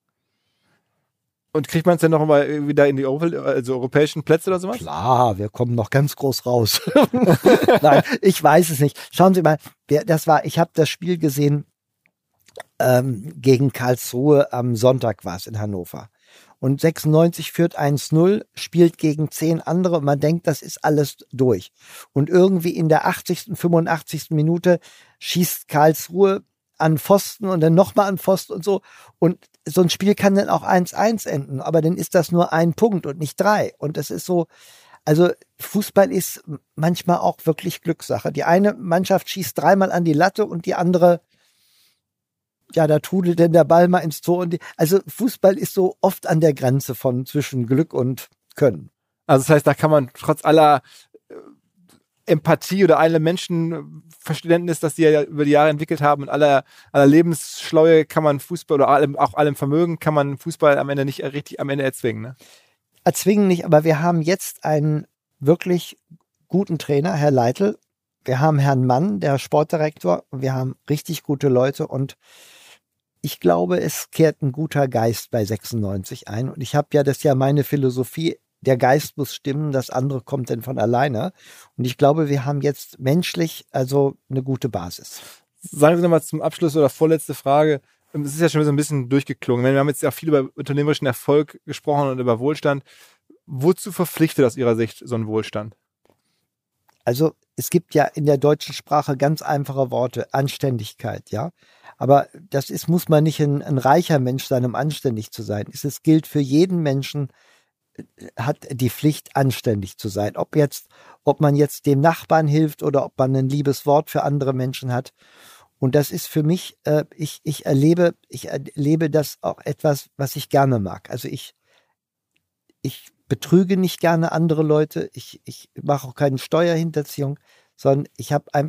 Und kriegt man es denn noch mal wieder in die europäischen Plätze oder sowas? Klar, wir kommen noch ganz groß raus. Nein, ich weiß es nicht. Schauen Sie mal, ich habe das Spiel gesehen gegen Karlsruhe am Sonntag war es in Hannover. Und 96 führt 1-0, spielt gegen 10 andere und man denkt, das ist alles durch. Und irgendwie in der 80., 85. Minute schießt Karlsruhe an Pfosten und dann nochmal an Pfosten und so. Und so ein Spiel kann dann auch 1-1 enden, aber dann ist das nur 1 Punkt und nicht 3. Und das ist so, also Fußball ist manchmal auch wirklich Glückssache. Die eine Mannschaft schießt 3-mal an die Latte und die andere, ja, da trudelt denn der Ball mal ins Tor. Also Fußball ist so oft an der Grenze von zwischen Glück und Können. Also das heißt, da kann man trotz aller Empathie oder alle Menschenverständnis, das sie ja über die Jahre entwickelt haben und aller Lebensschleue kann man Fußball oder allem Vermögen kann man Fußball am Ende nicht richtig erzwingen. Ne? Erzwingen nicht, aber wir haben jetzt einen wirklich guten Trainer, Herr Leitl. Wir haben Herrn Mann, der Sportdirektor. Und wir haben richtig gute Leute und ich glaube, es kehrt ein guter Geist bei 96 ein. Und ich habe ja, das ist ja meine Philosophie, der Geist muss stimmen, das andere kommt dann von alleine. Und ich glaube, wir haben jetzt menschlich also eine gute Basis. Sagen Sie nochmal zum Abschluss oder vorletzte Frage. Es ist ja schon so ein bisschen durchgeklungen. Wir haben jetzt ja viel über unternehmerischen Erfolg gesprochen und über Wohlstand. Wozu verpflichtet aus Ihrer Sicht so ein Wohlstand? Also es gibt ja in der deutschen Sprache ganz einfache Worte. Anständigkeit, ja. Aber muss man nicht ein reicher Mensch sein, um anständig zu sein. Es gilt für jeden Menschen, hat die Pflicht, anständig zu sein. Ob man jetzt dem Nachbarn hilft oder ob man ein liebes Wort für andere Menschen hat. Und das ist für mich, ich erlebe das auch etwas, was ich gerne mag. Also ich betrüge nicht gerne andere Leute. Ich mache auch keine Steuerhinterziehung, sondern ich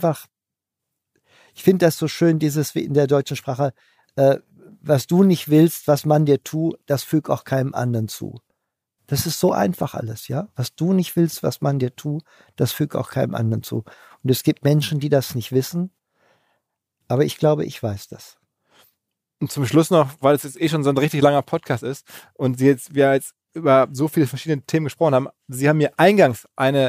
finde das so schön, dieses wie in der deutschen Sprache, was du nicht willst, was man dir tut, das füg auch keinem anderen zu. Das ist so einfach alles, ja. Was du nicht willst, was man dir tut, das füg auch keinem anderen zu. Und es gibt Menschen, die das nicht wissen, aber ich glaube, ich weiß das. Und zum Schluss noch, weil es jetzt schon so ein richtig langer Podcast ist und wir jetzt über so viele verschiedene Themen gesprochen haben. Sie haben mir eingangs ein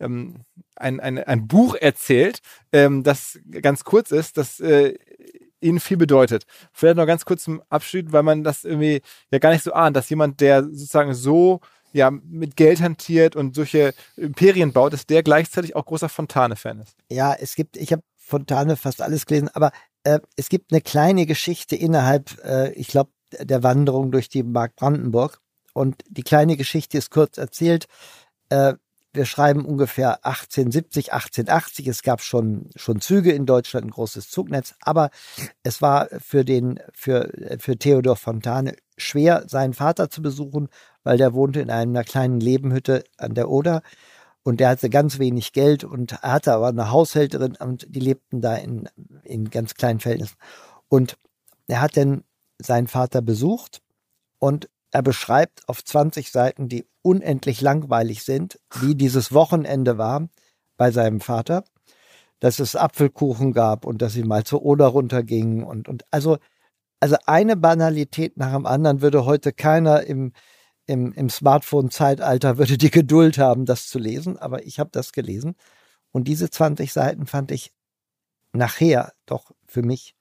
Buch erzählt, das ganz kurz ist, das Ihnen viel bedeutet. Vielleicht noch ganz kurz zum Abschied, weil man das irgendwie ja gar nicht so ahnt, dass jemand, der sozusagen so ja mit Geld hantiert und solche Imperien baut, dass der gleichzeitig auch großer Fontane-Fan ist. Ja, ich habe Fontane fast alles gelesen, aber es gibt eine kleine Geschichte innerhalb, ich glaube, der Wanderung durch die Mark Brandenburg. Und die kleine Geschichte ist kurz erzählt. Wir schreiben ungefähr 1870, 1880. Es gab schon Züge in Deutschland, ein großes Zugnetz. Aber es war für Theodor Fontane schwer, seinen Vater zu besuchen, weil der wohnte in einer kleinen Lebenhütte an der Oder. Und der hatte ganz wenig Geld und er hatte aber eine Haushälterin und die lebten da in ganz kleinen Verhältnissen. Und er hat dann seinen Vater besucht und er beschreibt auf 20 Seiten, die unendlich langweilig sind, wie dieses Wochenende war bei seinem Vater, dass es Apfelkuchen gab und dass sie mal zur Oder runtergingen und also eine Banalität nach dem anderen würde heute keiner im Smartphone-Zeitalter würde die Geduld haben, das zu lesen, aber ich habe das gelesen und diese 20 Seiten fand ich nachher doch für mich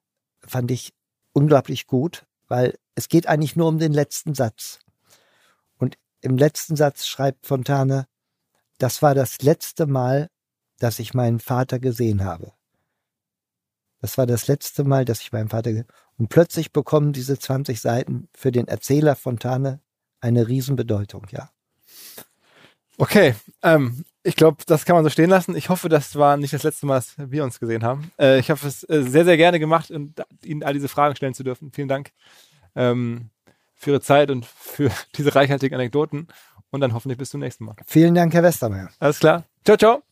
unglaublich gut, weil es geht eigentlich nur um den letzten Satz. Und im letzten Satz schreibt Fontane, das war das letzte Mal, dass ich meinen Vater gesehen habe. Das war das letzte Mal, dass ich meinen Vater gesehen habe. Und plötzlich bekommen diese 20 Seiten für den Erzähler Fontane eine Riesenbedeutung, ja. Okay, ich glaube, das kann man so stehen lassen. Ich hoffe, das war nicht das letzte Mal, dass wir uns gesehen haben. Ich habe es sehr, sehr gerne gemacht und Ihnen all diese Fragen stellen zu dürfen. Vielen Dank für Ihre Zeit und für diese reichhaltigen Anekdoten und dann hoffentlich bis zum nächsten Mal. Vielen Dank, Herr Westermeier. Alles klar. Ciao, ciao.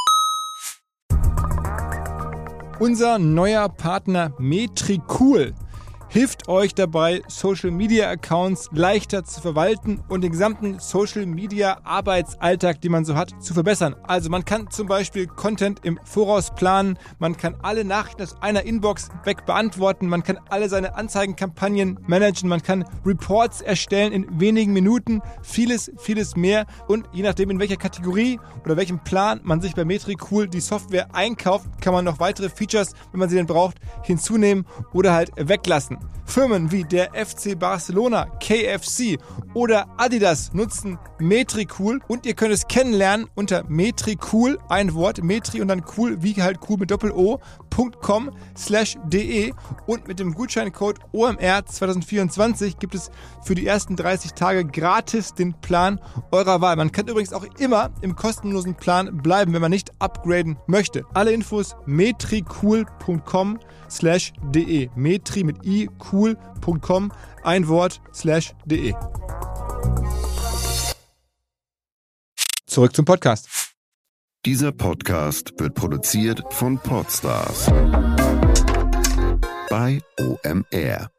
Unser neuer Partner Metricool hilft euch dabei, Social-Media-Accounts leichter zu verwalten und den gesamten Social-Media-Arbeitsalltag, den man so hat, zu verbessern. Also man kann zum Beispiel Content im Voraus planen, man kann alle Nachrichten aus einer Inbox weg beantworten, man kann alle seine Anzeigenkampagnen managen, man kann Reports erstellen in wenigen Minuten, vieles, vieles mehr. Und je nachdem, in welcher Kategorie oder welchem Plan man sich bei Metricool die Software einkauft, kann man noch weitere Features, wenn man sie denn braucht, hinzunehmen oder halt weglassen. Firmen wie der FC Barcelona, KFC oder Adidas nutzen Metricool und ihr könnt es kennenlernen unter Metricool, ein Wort, Metri und dann cool, wie halt cool mit Doppel-O.com/de und mit dem Gutscheincode OMR 2024 gibt es für die ersten 30 Tage gratis den Plan eurer Wahl. Man kann übrigens auch immer im kostenlosen Plan bleiben, wenn man nicht upgraden möchte. Alle Infos metricool.com/de. Metri mit i, cool.com, ein Wort/de. Zurück zum Podcast. Dieser Podcast wird produziert von Podstars bei OMR.